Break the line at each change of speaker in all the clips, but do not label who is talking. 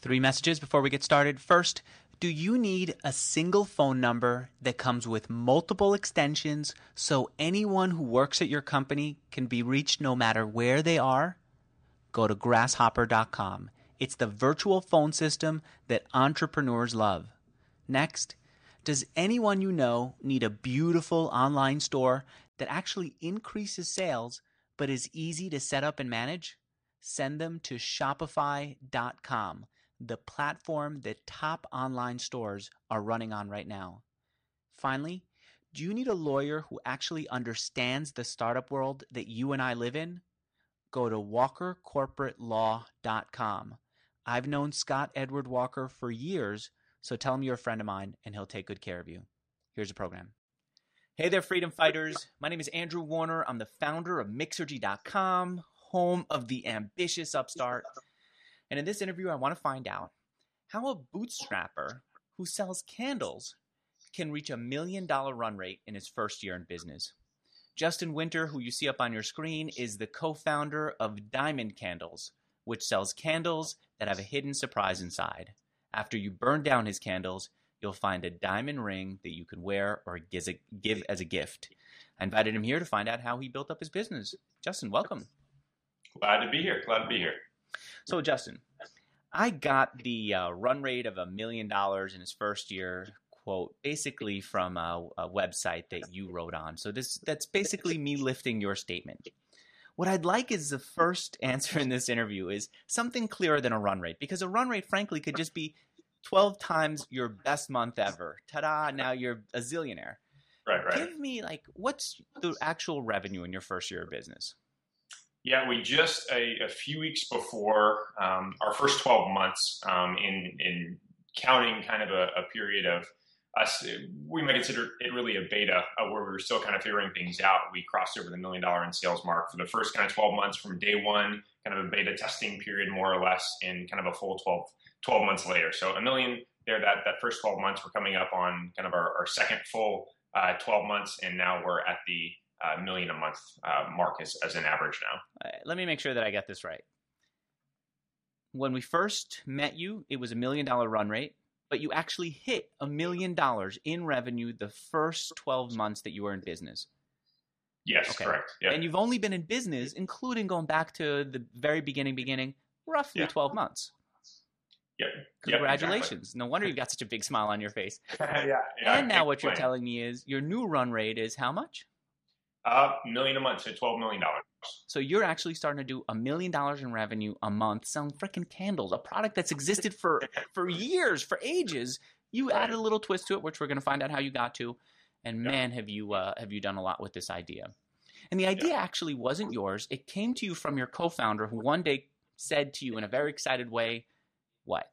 Three messages before we get started. First, do you need a single phone number that comes with multiple extensions so anyone who works at your company can be reached no matter where they are? Go to grasshopper.com. It's the virtual phone system that entrepreneurs love. Next, does anyone you know need a beautiful online store that actually increases sales but is easy to set up and manage? Send them to Shopify.com, the platform that top online stores are running on right now. Finally, do you need a lawyer who actually understands the startup world that you and I live in? Go to WalkerCorporateLaw.com. I've known Scott Edward Walker for years, so tell him you're a friend of mine and he'll take good care of you. Here's the program. Hey there, freedom fighters. My name is Andrew Warner. I'm the founder of Mixergy.com, home of the ambitious upstart. And in this interview, I want to find out how a bootstrapper who sells candles can reach $1 million run rate in his first year in business. Justin Winter, who you see up on your screen, is the co-founder of Diamond Candles, which sells candles that have a hidden surprise inside. After you burn down his candles, you'll find a diamond ring that you can wear or give as a gift. I invited him here to find out how he built up his business. Justin, welcome.
Glad to be here.
So, Justin, I got the run rate of $1 million in his first year quote basically from a website that you wrote on. So that's basically me lifting your statement. What I'd like is the first answer in this interview is something clearer than a run rate, because a run rate, frankly, could just be 12 times your best month ever. Ta-da, now you're a zillionaire.
Right.
Give me, what's the actual revenue in your first year of business?
Yeah, we just, a few weeks before our first 12 months in counting kind of a period of us, we might consider it really a beta where we were still kind of figuring things out. We crossed over the $1 million in sales mark for the first kind of 12 months from day one, kind of a beta testing period more or less, in kind of a full 12 months later. So $1 million there, that first 12 months, we're coming up on kind of our second full 12 months, and now we're at the $1 million a month mark as an average now.
Let me make sure that I get this right. When we first met you, it was $1 million run rate, but you actually hit $1 million in revenue the first 12 months that you were in business.
Yes, okay. Correct. Yeah.
And you've only been in business, including going back to the very beginning, roughly 12 months.
Yep.
Congratulations.
Exactly.
No wonder you've got such a big smile on your face.
Yeah.
And now what you're telling me is your new run rate is how much?
$1 million a month, so $12 million.
So you're actually starting to do $1 million in revenue a month selling freaking candles, a product that's existed for years, for ages. You added a little twist to it, which we're going to find out how you got to. And man, have you done a lot with this idea. And the idea actually wasn't yours. It came to you from your co-founder, who one day said to you in a very excited way, what?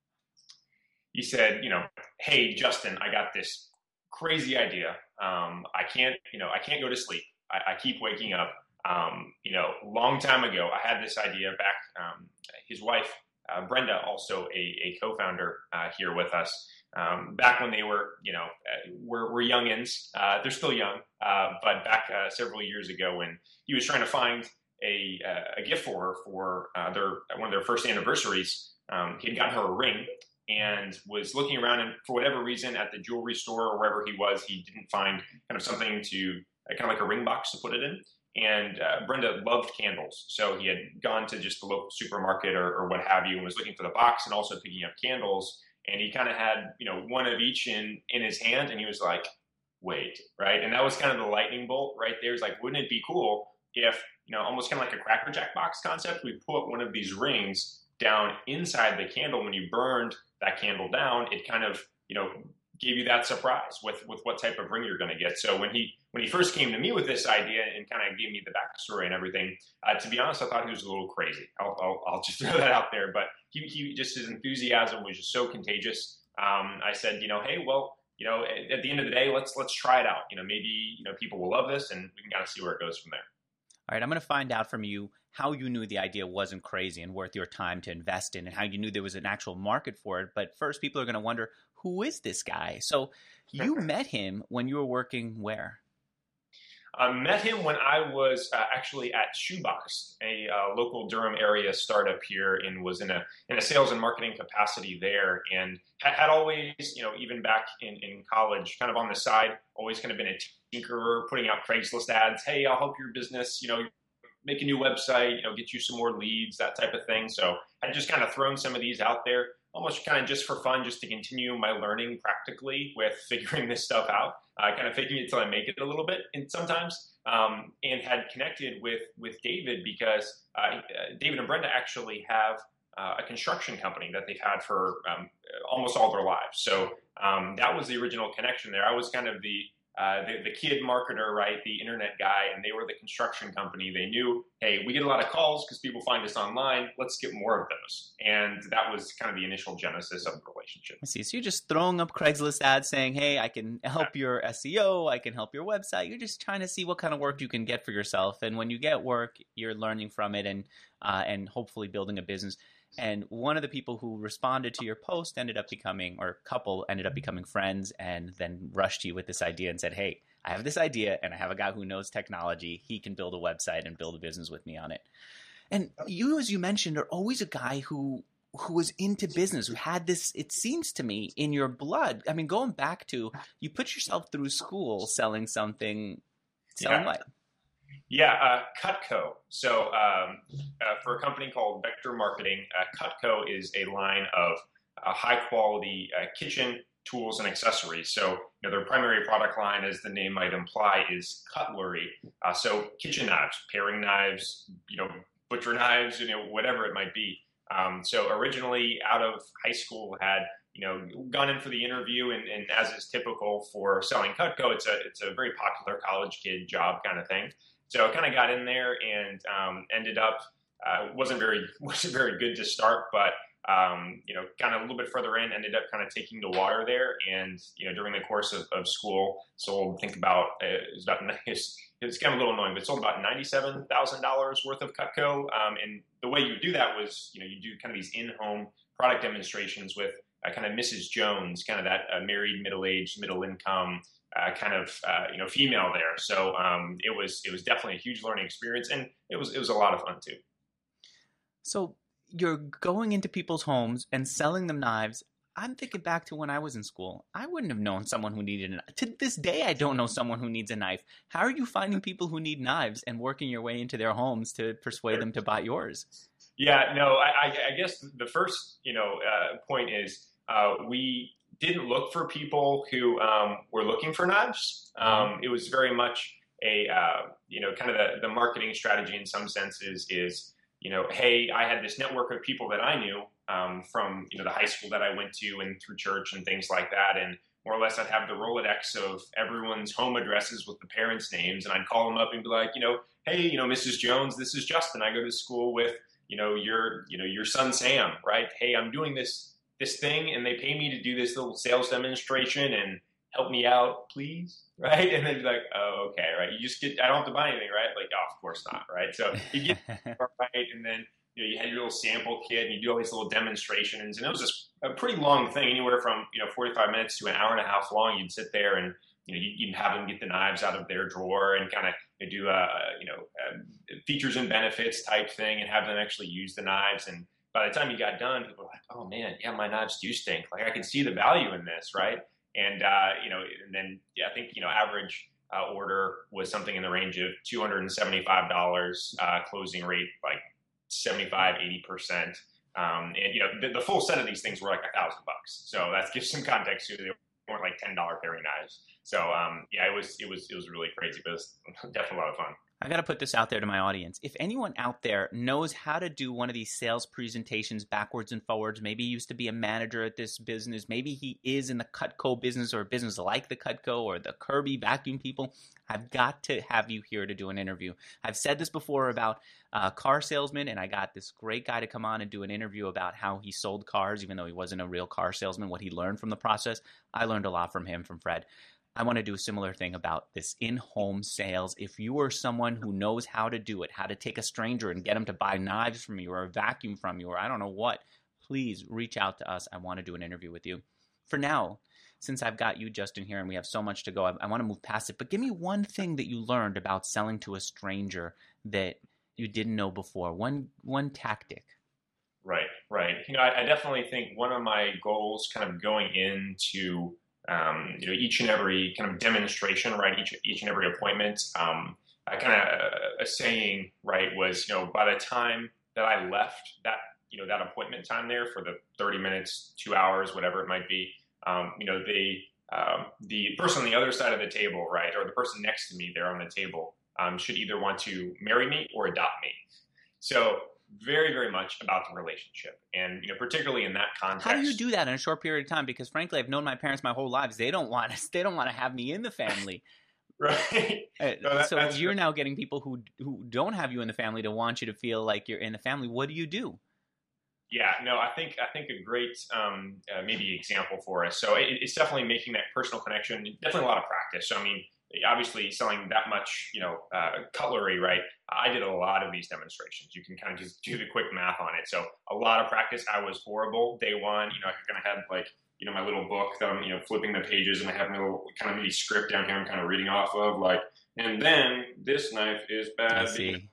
He said, hey, Justin, I got this crazy idea. I can't go to sleep. I keep waking up. Long time ago, I had this idea back. His wife, Brenda, also a co-founder here with us. Back when they were, we're youngins. They're still young, but back several years ago, when he was trying to find a gift for her for one of their first anniversaries, he had gotten her a ring. And was looking around, and for whatever reason, at the jewelry store or wherever he was, he didn't find kind of something to kind of like a ring box to put it in. And Brenda loved candles, so he had gone to just the local supermarket or what have you, and was looking for the box and also picking up candles. And he kind of had one of each in his hand, and he was like, "Wait, right?" And that was kind of the lightning bolt right there. It's like, wouldn't it be cool if almost kind of like a Cracker Jack box concept, we put one of these rings down inside the candle. When you burned that candle down, it kind of, gave you that surprise with what type of ring you're going to get. So when he first came to me with this idea and kind of gave me the backstory and everything, to be honest, I thought he was a little crazy. I'll just throw that out there. But he just, his enthusiasm was just so contagious. I said, hey, well, at the end of the day, let's try it out. Maybe, people will love this, and we can kind of see where it goes from there.
All right, I'm going to find out from you how you knew the idea wasn't crazy and worth your time to invest in, and how you knew there was an actual market for it. But first, people are going to wonder, who is this guy? So you met him when you were working where?
Met him when I was actually at Shoebox, a local Durham area startup here, and was in a sales and marketing capacity there, and had always, even back in college, kind of on the side, always kind of been a tinkerer, putting out Craigslist ads. Hey, I'll help your business, make a new website, get you some more leads, that type of thing. So I just kind of thrown some of these out there, almost kind of just for fun, just to continue my learning practically with figuring this stuff out, kind of faking it till I make it a little bit and sometimes, and had connected with David because David and Brenda actually have a construction company that they've had for almost all their lives. So that was the original connection there. I was kind of the kid marketer, right? The internet guy, and they were the construction company. They knew, hey, we get a lot of calls because people find us online. Let's get more of those. And that was kind of the initial genesis of the relationship.
I see. So you're just throwing up Craigslist ads saying, hey, I can help your SEO. I can help your website. You're just trying to see what kind of work you can get for yourself. And when you get work, you're learning from it and hopefully building a business. And one of the people who responded to your post ended up becoming friends, and then rushed to you with this idea and said, hey, I have this idea and I have a guy who knows technology. He can build a website and build a business with me on it. And you, as you mentioned, are always a guy who was into business, who had this, it seems to me, in your blood. I mean, going back to, you put yourself through school selling what?
Yeah, Cutco. So for a company called Vector Marketing, Cutco is a line of high-quality kitchen tools and accessories. So their primary product line, as the name might imply, is cutlery. So kitchen knives, paring knives, butcher knives, whatever it might be. So originally out of high school, had gone in for the interview, and as is typical for selling Cutco, it's a very popular college kid job kind of thing. So I kind of got in there and ended up wasn't very good to start, but kind of a little bit further in, ended up kind of taking the water there, and during the course of school, sold it's kind of a little annoying, but sold about $97,000 worth of Cutco. And the way you do that was you do kind of these in-home product demonstrations with kind of Mrs. Jones, kind of that married, middle-aged, middle-income. Female there. So it was definitely a huge learning experience, and it was a lot of fun too.
So you're going into people's homes and selling them knives. I'm thinking back to when I was in school. I wouldn't have known someone who needed a knife. To this day, I don't know someone who needs a knife. How are you finding people who need knives and working your way into their homes to persuade them to buy yours? Yeah, no,
I guess the first point is we didn't look for people who were looking for knives. It was very much a, kind of the marketing strategy in some senses is, hey, I had this network of people that I knew from, the high school that I went to and through church and things like that. And more or less I'd have the Rolodex of everyone's home addresses with the parents' names. And I'd call them up and be like, hey, Mrs. Jones, this is Justin. I go to school with, your son, Sam, right? Hey, I'm doing this thing, and they pay me to do this little sales demonstration and help me out, please, right? And then be like, oh, okay, right? You just I don't have to buy anything, right? Like, oh, of course not, right? So you get right, and then you had your little sample kit, and you do all these little demonstrations, and it was just a pretty long thing, anywhere from 45 minutes to an hour and a half long. You'd sit there and you'd have them get the knives out of their drawer and kind of do a features and benefits type thing, and have them actually use the knives. And by the time you got done, people were like, oh man, yeah, my knives do stink. Like I can see the value in this, right? And, and then I think, average order was something in the range of $275, closing rate, like 75, 80%. And, the full set of these things were like $1,000. So that gives some context to, they weren't like $10 paring knives. So, it was really crazy, but it was definitely a lot of fun.
I got to put this out there to my audience. If anyone out there knows how to do one of these sales presentations backwards and forwards, maybe he used to be a manager at this business, maybe he is in the Cutco business or a business like the Cutco or the Kirby vacuum people, I've got to have you here to do an interview. I've said this before about car salesmen, and I got this great guy to come on and do an interview about how he sold cars, even though he wasn't a real car salesman, what he learned from the process. I learned a lot from him, from Fred. I want to do a similar thing about this in-home sales. If you are someone who knows how to do it, how to take a stranger and get them to buy knives from you or a vacuum from you or I don't know what, please reach out to us. I want to do an interview with you. For now, since I've got you, Justin, here, and we have so much to go, I want to move past it. But give me one thing that you learned about selling to a stranger that you didn't know before. One tactic.
Right, right. I definitely think one of my goals, kind of going into each and every kind of demonstration, right, each and every appointment, I kind of a saying, right, was by the time that I left that appointment time there for the 30 minutes, 2 hours, whatever it might be, the person on the other side of the table, right, or the person next to me there on the table, should either want to marry me or adopt me. So very, very much about the relationship, and particularly in that context.
How do you do that in a short period of time? Because frankly, I've known my parents my whole lives. They don't want to have me in the family.
Right. No,
so you're now getting people who don't have you in the family to want you to feel like you're in the family. What do you do?
Yeah, no, I think a great maybe example for us. So it's definitely making that personal connection. Definitely a lot of practice. So I mean, obviously selling that much cutlery, right? I did a lot of these demonstrations. You can kind of just do the quick math on it. So a lot of practice. I was horrible day one. I kind of had like my little book that I'm flipping the pages, and I have my little kind of mini script down here I'm kind of reading off of, like, and then this knife is bad.
I see.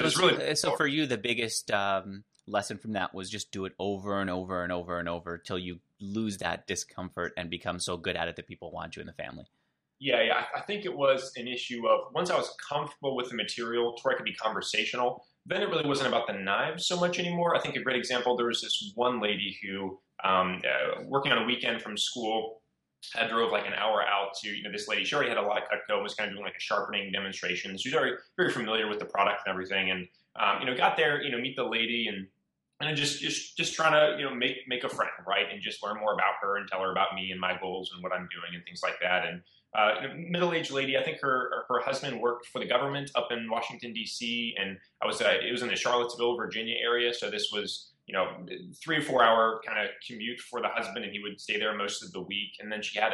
So for you, the biggest lesson from that was just do it over and over and over and over till you lose that discomfort and become so good at it that people want you in the family.
Yeah. I think it was an issue of once I was comfortable with the material to where I could be conversational, then it really wasn't about the knives so much anymore. I think a great example, there was this one lady who, working on a weekend from school, I drove like an hour out to, this lady. She already had a lot of Cutco, was kind of doing like a sharpening demonstration. She was very, very familiar with the product and everything. And, got there, meet the lady and just trying to, make a friend, right? And just learn more about her and tell her about me and my goals and what I'm doing and things like that. And, middle-aged lady, I think her husband worked for the government up in Washington, D.C. And it was in the Charlottesville, Virginia area. So this was, 3 or 4 hour kind of commute for the husband, and he would stay there most of the week. And then she had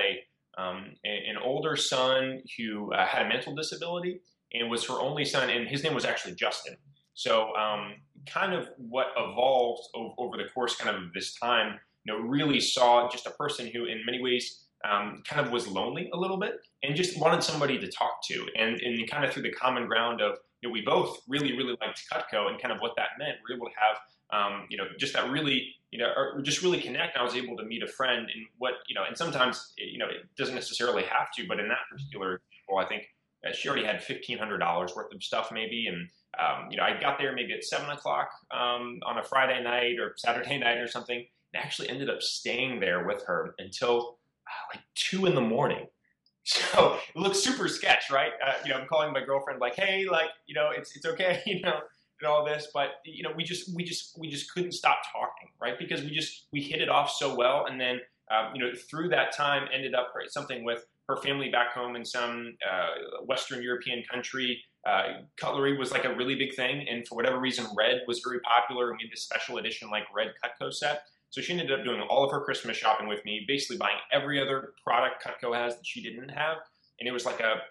an older son who had a mental disability and was her only son, and his name was actually Justin. So kind of what evolved over the course kind of this time, really saw just a person who in many ways kind of was lonely a little bit and just wanted somebody to talk to. And kind of through the common ground of, we both really, really liked Cutco and kind of what that meant, we were able to have, just that really, or just really connect. I was able to meet a friend in what, and sometimes, it doesn't necessarily have to, but in that particular example, I think she already had $1,500 worth of stuff maybe. And, I got there maybe at 7:00 on a Friday night or Saturday night or something, and actually ended up staying there with her until like 2 a.m. So it looks super sketch, right? I'm calling my girlfriend like, hey, like, it's okay, and all this, but we just couldn't stop talking, right? Because we hit it off so well, and then through that time ended up something with her family back home in some Western European country. Cutlery was like a really big thing, and for whatever reason, red was very popular. We had this special edition like red Cutco set. So she ended up doing all of her Christmas shopping with me, basically buying every other product Cutco has that she didn't have, and it was a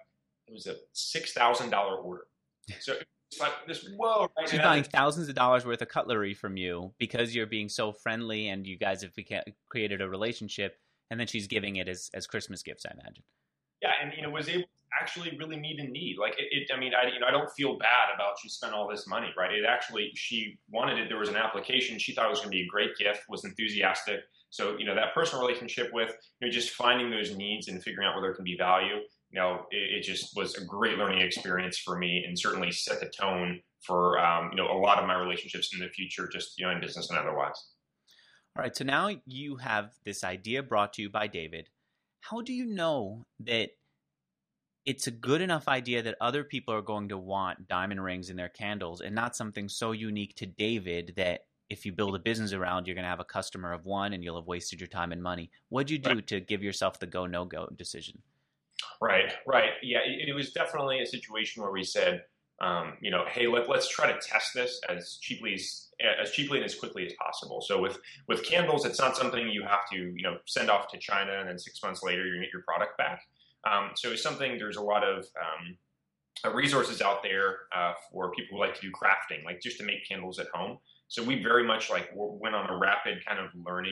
$6,000 order. So it's like this, whoa! Right?
She's buying thousands of dollars worth of cutlery from you because you're being so friendly, and you guys have created a relationship, and then she's giving it as Christmas gifts, I imagine.
Yeah, and was able to actually really meet a need. Like I don't feel bad about she spent all this money, right? It actually, she wanted it. There was an application. She thought it was going to be a great gift, was enthusiastic. So, that personal relationship with, just finding those needs and figuring out where there can be value, it just was a great learning experience for me, and certainly set the tone for, a lot of my relationships in the future, just, in business and otherwise.
All right. So now you have this idea brought to you by David. How do you know that it's a good enough idea that other people are going to want diamond rings in their candles, and not something so unique to David that if you build a business around, you're going to have a customer of one and you'll have wasted your time and money? What'd you do to give yourself the go, no go decision?
Right. Yeah, it was definitely a situation where we said, hey, let's try to test this as cheaply and as quickly as possible. So with candles, it's not something you have to, send off to China and then 6 months later you're going to get your product back. So it's something, there's a lot of resources out there for people who like to do crafting, like just to make candles at home. So we very much went on a rapid kind of learning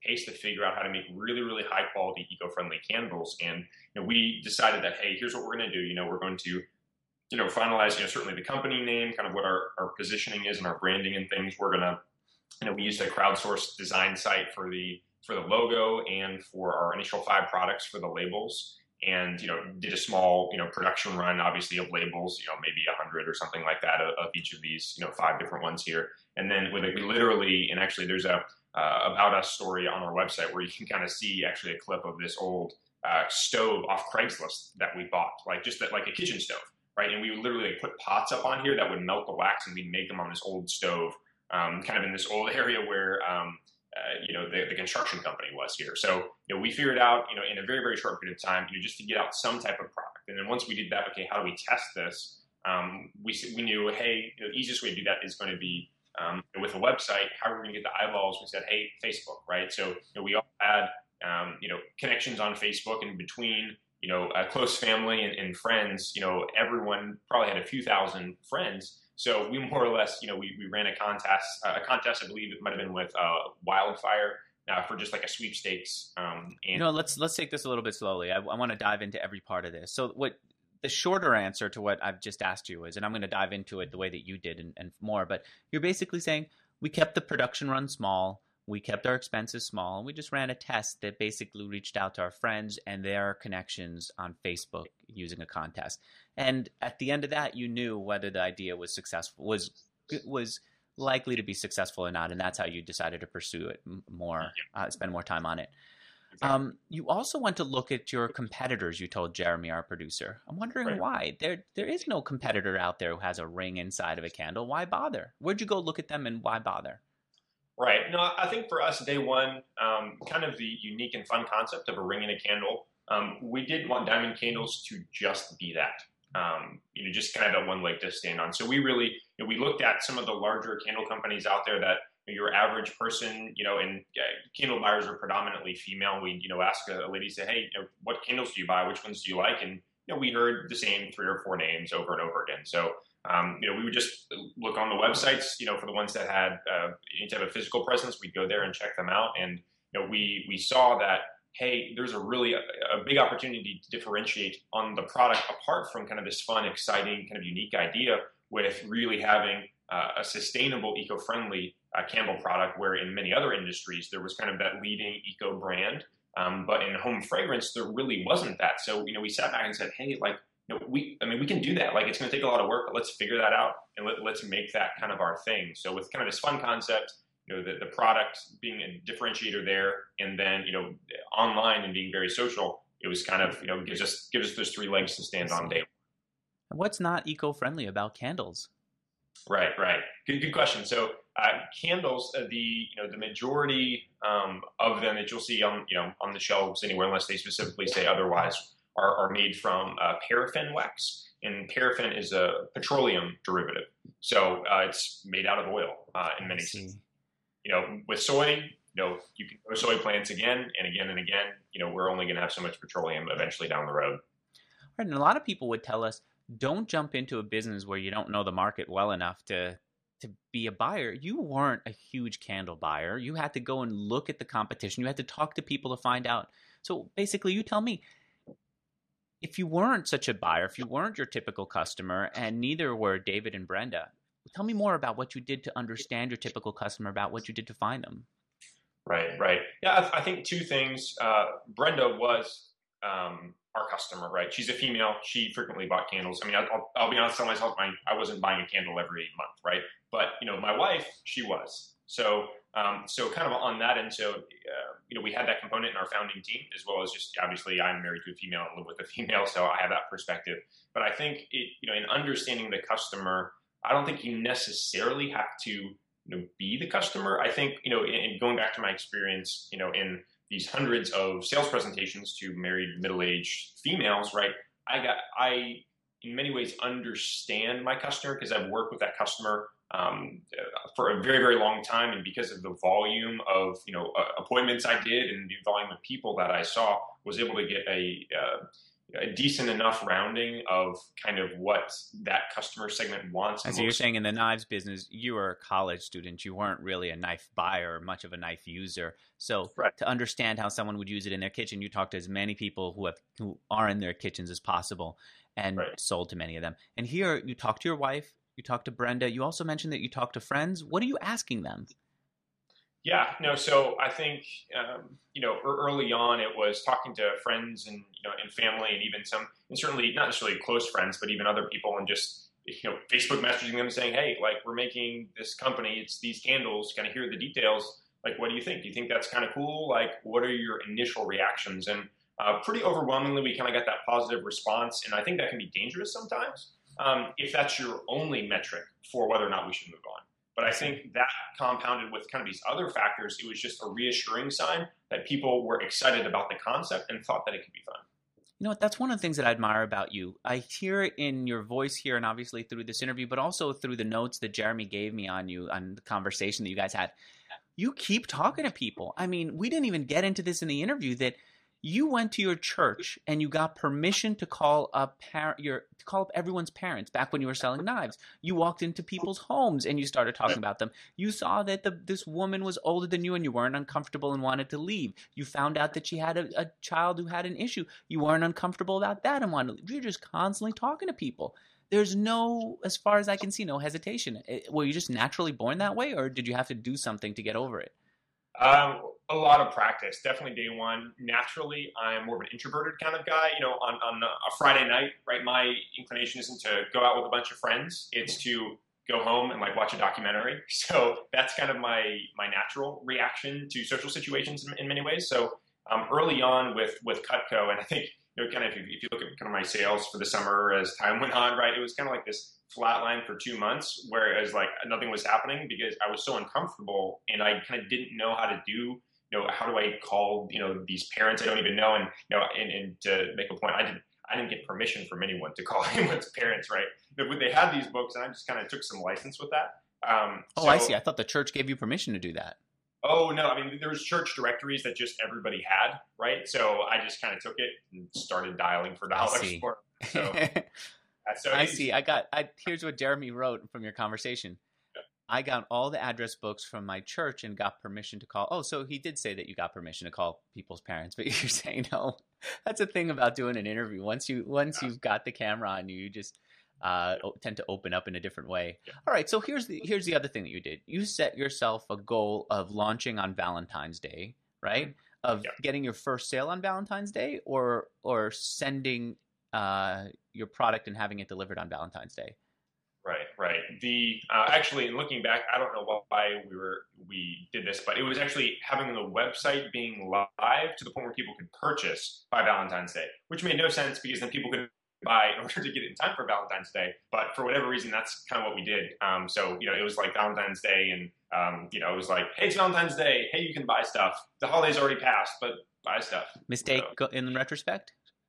pace to figure out how to make really, really high quality, eco-friendly candles. And we decided that, hey, here's what we're going to do. We're going to finalize, certainly the company name, kind of what our positioning is and our branding and things. We're going to, we used a crowdsourced design site for the logo and for our initial 5 products for the labels. And, did a small, production run, obviously, of labels, maybe 100 or something like that of each of these, 5 different ones here. And then we literally, and actually there's a about us story on our website where you can kind of see actually a clip of this old stove off Craigslist that we bought, like a kitchen stove, right? And we would literally put pots up on here that would melt the wax, and we'd make them on this old stove, kind of in this old area where, the construction company was here. So, we figured out, in a very, very short period of time, just to get out some type of product. And then once we did that, okay, how do we test this? We knew, hey, the easiest way to do that is going to be with a website. How are we going to get the eyeballs? We said, hey, Facebook, right? So, we all had, connections on Facebook, and between, a close family and friends, everyone probably had a few thousand friends. So we more or less, we ran a contest, I believe it might've been with Wildfire for just like a sweepstakes. And
let's take this a little bit slowly. I want to dive into every part of this. So what the shorter answer to what I've just asked you is, and I'm going to dive into it the way that you did and more, but you're basically saying we kept the production run small. We kept our expenses small, and we just ran a test that basically reached out to our friends and their connections on Facebook using a contest. And at the end of that, you knew whether the idea was successful, was likely to be successful or not, and that's how you decided to pursue it more, spend more time on it. Exactly. You also went to look at your competitors. You told Jeremy, our producer. I'm wondering why. There is no competitor out there who has a ring inside of a candle. Why bother? Where'd you go look at them, and why bother?
Right. No, I think for us, day one, kind of the unique and fun concept of a ring in a candle. We didn't want Diamond Candles to just be that. Just kind of that one leg to stand on. So we really, we looked at some of the larger candle companies out there that your average person, and candle buyers are predominantly female. We, ask a lady, say, hey, what candles do you buy? Which ones do you like? And, we heard the same 3 or 4 names over and over again. So, we would just look on the websites, for the ones that had any type of physical presence. We'd go there and check them out. And, we saw that, hey, there's a big opportunity to differentiate on the product apart from kind of this fun, exciting, kind of unique idea with really having a sustainable, eco-friendly candle product, where in many other industries, there was kind of that leading eco brand. But in home fragrance, there really wasn't that. So, we sat back and said, hey, we can do that. It's going to take a lot of work, but let's figure that out and let's make that kind of our thing. So with kind of this fun concept, the product being a differentiator there, and then, online and being very social, it was kind of, gives us those 3 legs to stand on day one.
What's not eco-friendly about candles?
Right. Good question. So candles, the majority of them that you'll see on the shelves anywhere, unless they specifically say otherwise, are made from paraffin wax, and paraffin is a petroleum derivative. So it's made out of oil in many cases. With soy, you can grow soy plants again and again and again. We're only going to have so much petroleum eventually down the road.
Right, and a lot of people would tell us, don't jump into a business where you don't know the market well enough to be a buyer. You weren't a huge candle buyer. You had to go and look at the competition. You had to talk to people to find out. So basically, you tell me, if you weren't such a buyer, if you weren't your typical customer, and neither were David and Brenda, tell me more about what you did to understand your typical customer, about what you did to find them.
Right. Yeah, I think 2 things. Brenda was our customer, right? She's a female. She frequently bought candles. I mean, I'll be honest, tell myself, I wasn't buying a candle every month, right? But, my wife, she was. So kind of on that end, so, we had that component in our founding team, as well as just, obviously, I'm married to a female and live with a female, so I have that perspective. But I think in understanding the customer, I don't think you necessarily have to, be the customer. I think, in going back to my experience, in these hundreds of sales presentations to married middle-aged females, right? I in many ways understand my customer, because I've worked with that customer for a very, very long time. And because of the volume of, appointments I did and the volume of people that I saw, was able to get a decent enough rounding of kind of what that customer segment wants.
And so you're saying in the knives business, you were a college student. You weren't really a knife buyer or much of a knife user. So
Right.
to understand how someone would use it in their kitchen, you talk to as many people who are in their kitchens as possible and
Right.
sold to many of them. And here you talk to your wife, you talk to Brenda. You also mentioned that you talk to friends. What are you asking them?
Yeah, no. So I think early on it was talking to friends and and family and even some, and certainly not necessarily close friends, but even other people, and just Facebook messaging them saying, hey, like we're making this company, it's these candles. Kind of hear the details. Like, what do you think? Do you think that's kind of cool? Like, what are your initial reactions? And pretty overwhelmingly, we kind of got that positive response, and I think that can be dangerous sometimes if that's your only metric for whether or not we should move on. But I think that compounded with kind of these other factors, it was just a reassuring sign that people were excited about the concept and thought that it could be fun.
You know what? That's one of the things that I admire about you. I hear it in your voice here and obviously through this interview, but also through the notes that Jeremy gave me on you, on the conversation that you guys had. You keep talking to people. I mean, we didn't even get into this in the interview that you went to your church and you got permission to call up everyone's parents back when you were selling knives. You walked into people's homes and you started talking about them. You saw that this woman was older than you and you weren't uncomfortable and wanted to leave. You found out that she had a child who had an issue. You weren't uncomfortable about that and wanted to leave. You're just constantly talking to people. There's no, as far as I can see, no hesitation. Were you just naturally born that way, or did you have to do something to get over it?
A lot of practice, definitely day one. Naturally, I'm more of an introverted kind of guy. On a Friday night, right? My inclination isn't to go out with a bunch of friends. It's to go home and like watch a documentary. So that's kind of my natural reaction to social situations in many ways. So early on with Cutco, and I think kind of if you look at kind of my sales for the summer as time went on, right? It was kind of like this flat line for 2 months, whereas like nothing was happening because I was so uncomfortable and I kind of didn't know how to do. How do I call these parents I don't even know, and and to make a point, I didn't get permission from anyone to call anyone's parents, right? They had these books, and I just kind of took some license with that.
I see. I thought the church gave you permission to do that.
Oh no, I mean there was church directories that just everybody had, right? So I just kind of took it and started dialing for dollars for it. So
I see. Here's what Jeremy wrote from your conversation. I got all the address books from my church and got permission to call. Oh, so he did say that you got permission to call people's parents, but you're saying no. That's a thing about doing an interview. Once you've got the camera on you, you just tend to open up in a different way.
Yeah.
All right, so here's the other thing that you did. You set yourself a goal of launching on Valentine's Day, right? Of getting your first sale on Valentine's Day, or sending your product and having it delivered on Valentine's Day.
Right. The actually, in looking back, I don't know why we did this, but it was actually having the website being live to the point where people could purchase by Valentine's Day, which made no sense because then people could buy in order to get it in time for Valentine's Day. But for whatever reason, that's kind of what we did. So it was like Valentine's Day, and it was like, hey, it's Valentine's Day. Hey, you can buy stuff. The holiday's already passed, but buy stuff.
Mistake in retrospect?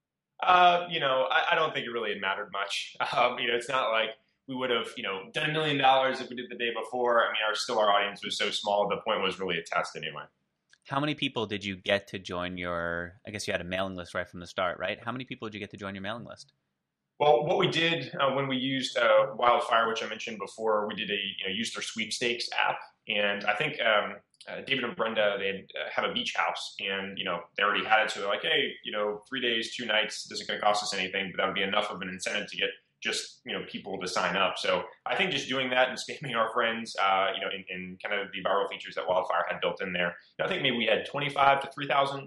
I don't think it really had mattered much. It's not like we would have, done $1 million if we did the day before. I mean, our audience was so small. The point was really a test anyway.
How many people did you get to join I guess you had a mailing list right from the start, right? How many people did you get to join your mailing list?
Well, what we did when we used Wildfire, which I mentioned before, we did used their sweepstakes app. And I think David and Brenda, they have a beach house, and, they already had it. So they're like, hey, 3 days, 2 nights, this isn't going to cost us anything, but that would be enough of an incentive to get just people to sign up. So I think just doing that and spamming our friends, in kind of the viral features that Wildfire had built in there. I think maybe we had 2,500 to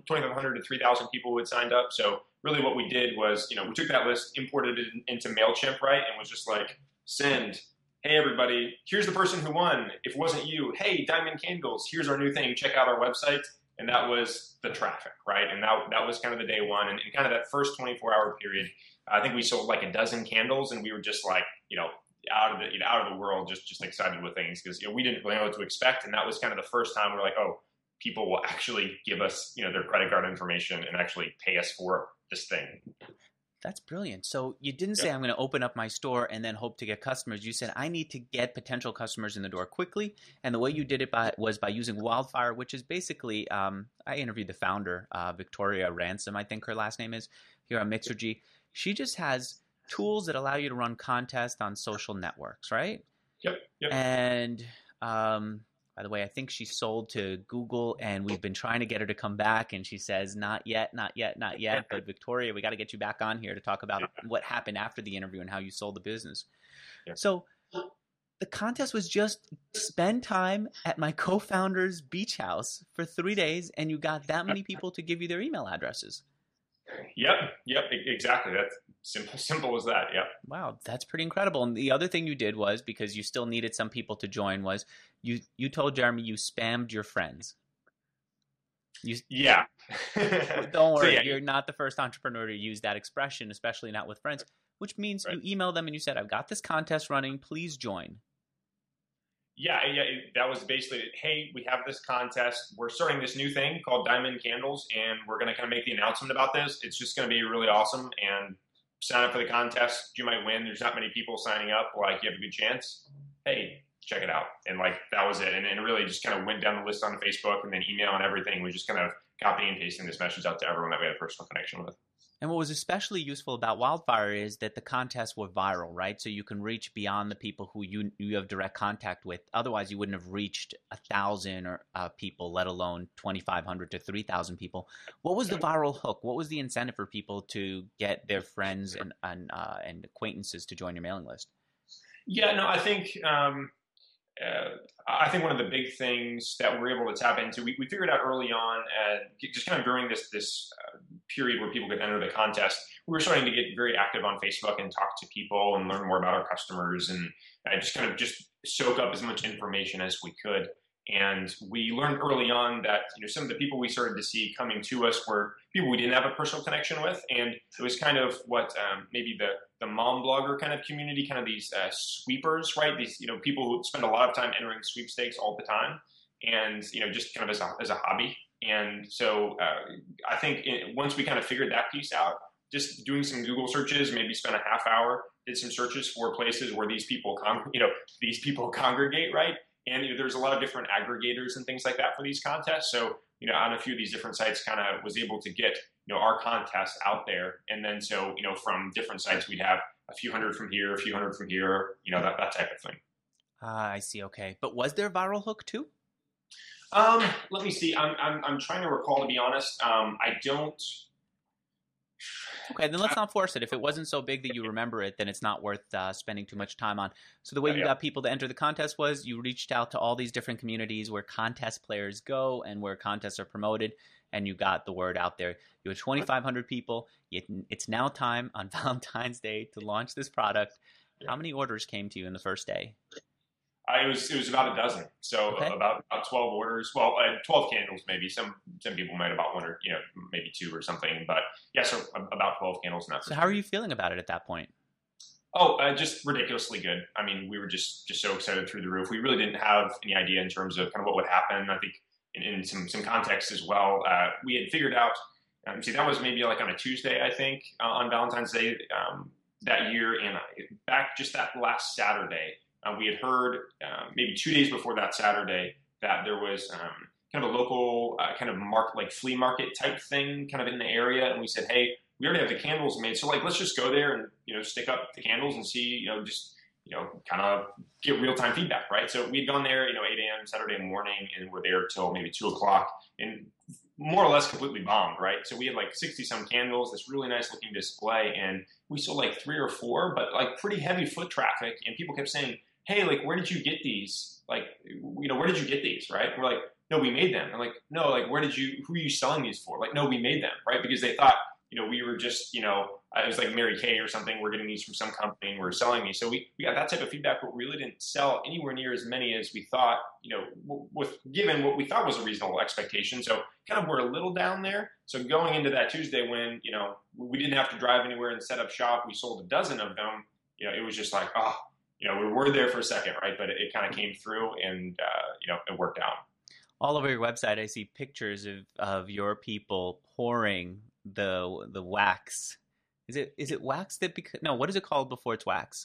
3,000 people who had signed up. So really, what we did was, we took that list, imported it into Mailchimp, right, and was just like, send. Hey everybody, here's the person who won. If it wasn't you, hey, Diamond Candles, here's our new thing. Check out our website. And that was the traffic, right? And that was kind of the day one, and kind of that first 24-hour period. I think we sold like a dozen candles, and we were just like, out of the world, just excited with things because we didn't really know what to expect, and that was kind of the first time we're like, oh, people will actually give us their credit card information and actually pay us for this thing.
That's brilliant. So you didn't say I'm going to open up my store and then hope to get customers. You said I need to get potential customers in the door quickly. And the way you did it was by using Wildfire, which is basically I interviewed the founder, Victoria Ransom, I think her last name is. here on Mixergy. She just has tools that allow you to run contests on social networks, right?
Yep.
And by the way, I think she sold to Google, and we've been trying to get her to come back, and she says, not yet. But Victoria, we got to get you back on here to talk about what happened after the interview and how you sold the business. Yeah. So the contest was just spend time at my co-founder's beach house for 3 days, and you got that many people to give you their email addresses.
Yep, exactly. That's simple as that. Yep.
Wow, that's pretty incredible. And the other thing you did was, because you still needed some people to join, was you told Jeremy you spammed your friends.
Yeah.
Don't worry, you're not the first entrepreneur to use that expression, especially not with friends, which means you emailed them and you said, I've got this contest running, please join.
Yeah. That was basically, hey, we have this contest. We're starting this new thing called Diamond Candles, and we're going to kind of make the announcement about this. It's just going to be really awesome, and sign up for the contest. You might win. There's not many people signing up. Like, you have a good chance. Hey, check it out. And like, that was it. And it really just kind of went down the list on Facebook, and then email and everything. We just kind of copying and pasting this message out to everyone that we had a personal connection with.
And what was especially useful about Wildfire is that the contests were viral, right? So you can reach beyond the people who you have direct contact with. Otherwise, you wouldn't have reached 1,000 or people, let alone 2,500 to 3,000 people. What was the viral hook? What was the incentive for people to get their friends and acquaintances to join your mailing list?
Yeah, no, I think one of the big things that we're able to tap into, we figured out early on, just kind of during this period where people could enter the contest, we were starting to get very active on Facebook and talk to people and learn more about our customers, and just soak up as much information as we could. And we learned early on that some of the people we started to see coming to us were people we didn't have a personal connection with, and it was kind of what maybe the mom blogger kind of community, kind of these sweepers, right? These people who spend a lot of time entering sweepstakes all the time, and just kind of as a hobby. And so I think once we kind of figured that piece out, just doing some Google searches, maybe spent a half hour, did some searches for places where these people congregate, right? And there's a lot of different aggregators and things like that for these contests. So, on a few of these different sites, kind of was able to get, our contests out there. And then so, from different sites, we'd have a few hundred from here, a few hundred from here, that type of thing.
I see. Okay. But was there a viral hook too?
Let me see. I'm trying to recall, to be honest. I don't.
Okay, then let's not force it. If it wasn't so big that you remember it, then it's not worth spending too much time on. So the way you got people to enter the contest was you reached out to all these different communities where contest players go and where contests are promoted, and you got the word out there. You had 2,500 people. It's now time on Valentine's Day to launch this product. How many orders came to you in the first day?
It was about a dozen. So about 12 orders. Well, 12 candles maybe. Some people might have bought one or maybe two or something. But yeah, so about 12 candles now.
So how are you feeling about it at that point?
Oh, just ridiculously good. I mean, we were just so excited through the roof. We really didn't have any idea in terms of kind of what would happen. I think in some context as well, we had figured out. That was maybe like on a Tuesday, I think, on Valentine's Day that year, and back just that last Saturday. We had heard maybe 2 days before that Saturday that there was kind of a local kind of flea market type thing kind of in the area. And we said, hey, we already have the candles made. So let's just go there and, stick up the candles and see, kind of get real-time feedback, right? So we'd gone there, 8 a.m. Saturday morning, and we're there till maybe 2 o'clock and more or less completely bombed, right? So we had like 60-some candles, this really nice looking display, and we sold like 3 or 4, but like pretty heavy foot traffic. And people kept saying, hey, like, where did you get these? Like, where did you get these, right? We're like, no, we made them. I'm like, no, like, who are you selling these for? Like, no, we made them, right? Because they thought, we were just, it was like Mary Kay or something. We're getting these from some company and we're selling these. So we got that type of feedback, but we really didn't sell anywhere near as many as we thought, given what we thought was a reasonable expectation. So kind of we're a little down there. So going into that Tuesday when, we didn't have to drive anywhere and set up shop, we sold a dozen of them. It was just like, we were there for a second, right? But it kind of came through and, it worked out.
All over your website, I see pictures of your people pouring the wax. Is it wax what is it called before it's wax?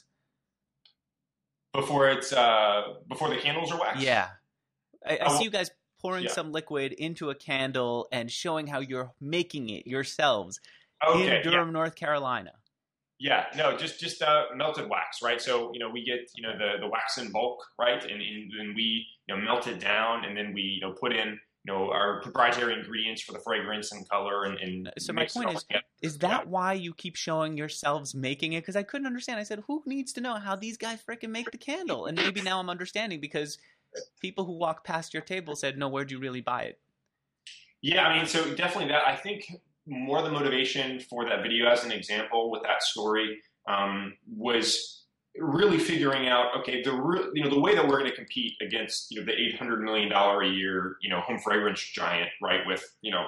Before the candles are waxed?
Yeah. I see you guys pouring some liquid into a candle and showing how you're making it yourselves.
Okay,
in Durham, North Carolina.
Yeah, no, just melted wax, right? So we get the wax in bulk, right, and then we melt it down, and then we put in our proprietary ingredients for the fragrance and color, and
So my
mix it
point
all together.
is that why you keep showing yourselves making it? Because I couldn't understand. I said, who needs to know how these guys freaking make the candle? And maybe now I'm understanding, because people who walk past your table said, no, where'd you really buy it?
Yeah, I mean, so definitely that. I think more the motivation for that video, as an example, with that story, was really figuring out, okay, the way that we're going to compete against the $800 million a year home fragrance giant, right, with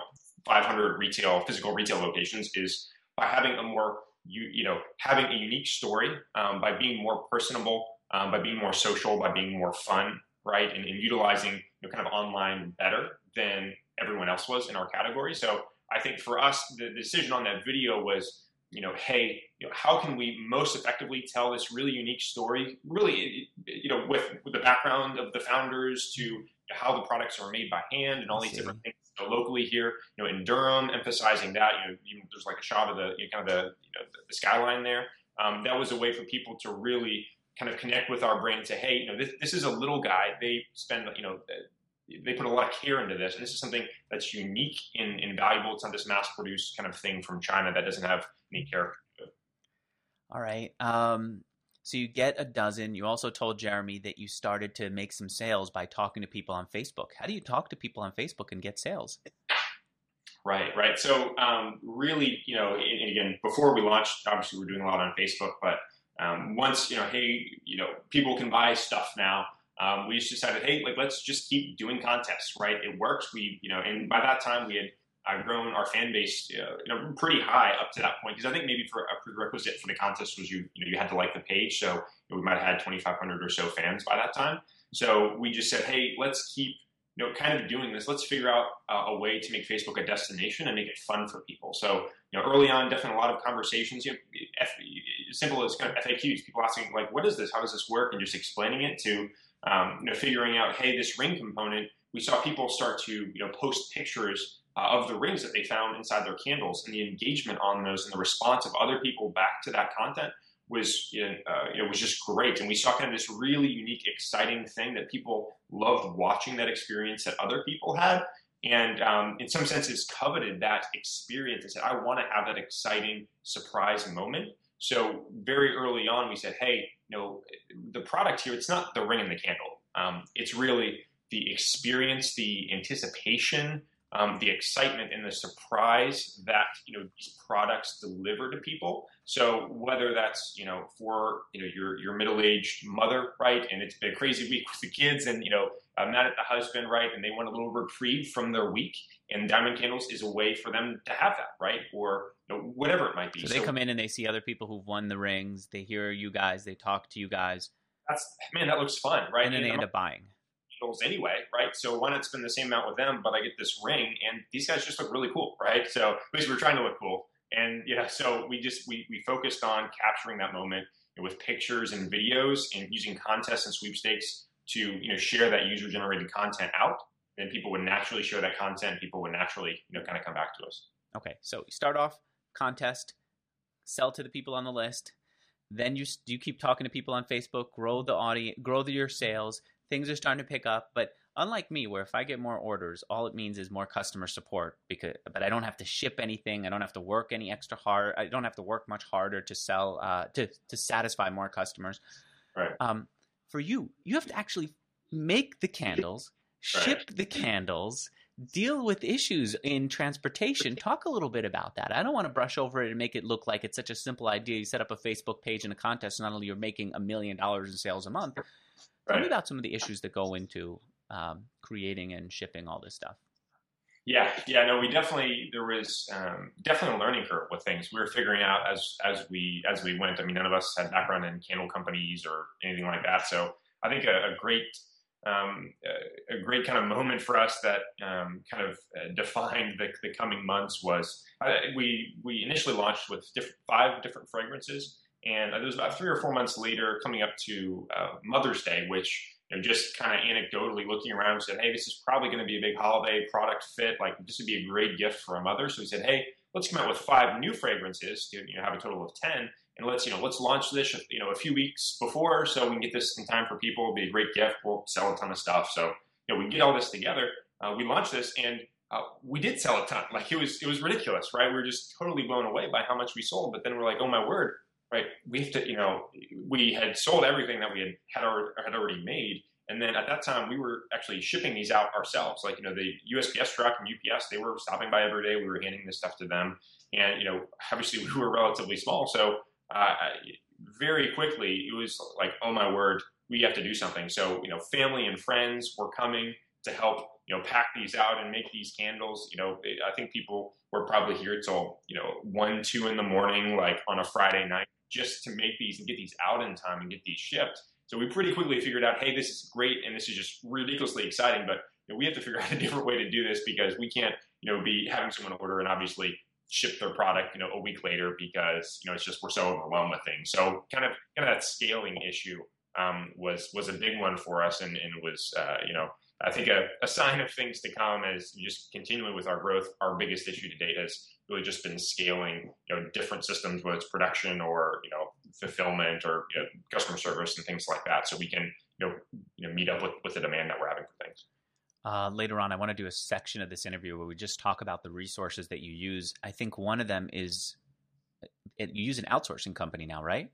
500 physical retail locations, is by having a more having a unique story, by being more personable, by being more social, by being more fun, right, and utilizing kind of online better than everyone else was in our category. So I think for us, the decision on that video was, hey, how can we most effectively tell this really unique story, really, with the background of the founders, to how the products are made by hand and all these different things. So locally here, in Durham, emphasizing that, there's like a shot of the kind of the skyline there. That was a way for people to really kind of connect with our brand and say, hey, this is a little guy. They spend, they put a lot of care into this. And this is something that's unique and valuable. It's not this mass-produced kind of thing from China that doesn't have any character to it.
All right. So you get a dozen. You also told Jeremy that you started to make some sales by talking to people on Facebook. How do you talk to people on Facebook and get sales?
Right. So really, and again, before we launched, obviously we're doing a lot on Facebook, but once, hey, people can buy stuff now. We just decided, hey, let's just keep doing contests, right? It works. And by that time we had grown our fan base, pretty high up to that point. Because I think maybe for a prerequisite for the contest was you had to like the page. So we might have had 2,500 or so fans by that time. So we just said, hey, let's keep kind of doing this. Let's figure out a way to make Facebook a destination and make it fun for people. So early on, definitely a lot of conversations. Simple as kind of FAQs. People asking what is this? How does this work? And just explaining it to. Figuring out, hey, this ring component, we saw people start to, post pictures of the rings that they found inside their candles, and the engagement on those and the response of other people back to that content was, was just great. And we saw kind of this really unique, exciting thing that people loved watching that experience that other people had. And in some senses coveted that experience and said, I want to have that exciting surprise moment. So very early on, we said, hey, the product here, it's not the ring and the candle. It's really the experience, the anticipation, the excitement, and the surprise that these products deliver to people. So whether that's for your middle-aged mother, right, and it's been a crazy week with the kids, and mad at the husband, right, and they want a little reprieve from their week, and Diamond Candles is a way for them to have that, right, or whatever it might be.
So they come in and they see other people who've won the rings. They hear you guys. They talk to you guys.
That looks fun, right?
And then they end up buying.
Anyway, right? So why not spend the same amount with them, but I get this ring, and these guys just look really cool, right? So at least we're trying to look cool, and so we focused on capturing that moment with pictures and videos, and using contests and sweepstakes to share that user generated content out. Then people would naturally share that content. People would naturally kind of come back to us.
Okay, so you start off contest, sell to the people on the list. Then you keep talking to people on Facebook, grow the audience, grow your sales. Things are starting to pick up, but unlike me, where if I get more orders, all it means is more customer support. But I don't have to ship anything. I don't have to work any extra hard. I don't have to work much harder to sell to satisfy more customers.
Right.
For you have to actually make the candles, ship the candles, deal with issues in transportation. Talk a little bit about that. I don't want to brush over it and make it look like it's such a simple idea. You set up a Facebook page and a contest, and not only you're making $1 million in sales a month. Tell me about some of the issues that go into creating and shipping all this stuff.
Yeah, no, there was definitely a learning curve with things. We were figuring out as we went. I mean, none of us had background in candle companies or anything like that. So I think a great kind of moment for us that kind of defined the coming months was we initially launched with 5 different fragrances. And it was about 3 or 4 months later, coming up to Mother's Day, which just kind of anecdotally looking around, we said, hey, this is probably going to be a big holiday product fit. This would be a great gift for a mother. So we said, hey, let's come out with 5 new fragrances to, have a total of 10. And let's launch this, a few weeks before so we can get this in time for people. It'll be a great gift. We'll sell a ton of stuff. So, we get all this together. We launched this and we did sell a ton. Like it was ridiculous, right? We were just totally blown away by how much we sold. But then we're like, oh my word, right? We have to, we had sold everything that we had already made. And then at that time, we were actually shipping these out ourselves. Like, the USPS truck and UPS, they were stopping by every day. We were handing this stuff to them. And, obviously we were relatively small. So very quickly, it was like, oh my word, we have to do something. So, family and friends were coming to help, pack these out and make these candles. I think people were probably here till, 1, 2 in the morning, like on a Friday night, just to make these and get these out in time and get these shipped. So we pretty quickly figured out, hey, this is great and this is just ridiculously exciting, but we have to figure out a different way to do this because we can't, be having someone order and obviously ship their product, a week later because, it's just we're so overwhelmed with things. So kind of that scaling issue was a big one for us, and it was, I think a sign of things to come as just continuing with our growth. Our biggest issue to date has really just been scaling, different systems, whether it's production or, fulfillment or customer service and things like that. So we can, meet up with the demand that we're having for things.
Later on, I want to do a section of this interview where we just talk about the resources that you use. I think one of them is you use an outsourcing company now, right?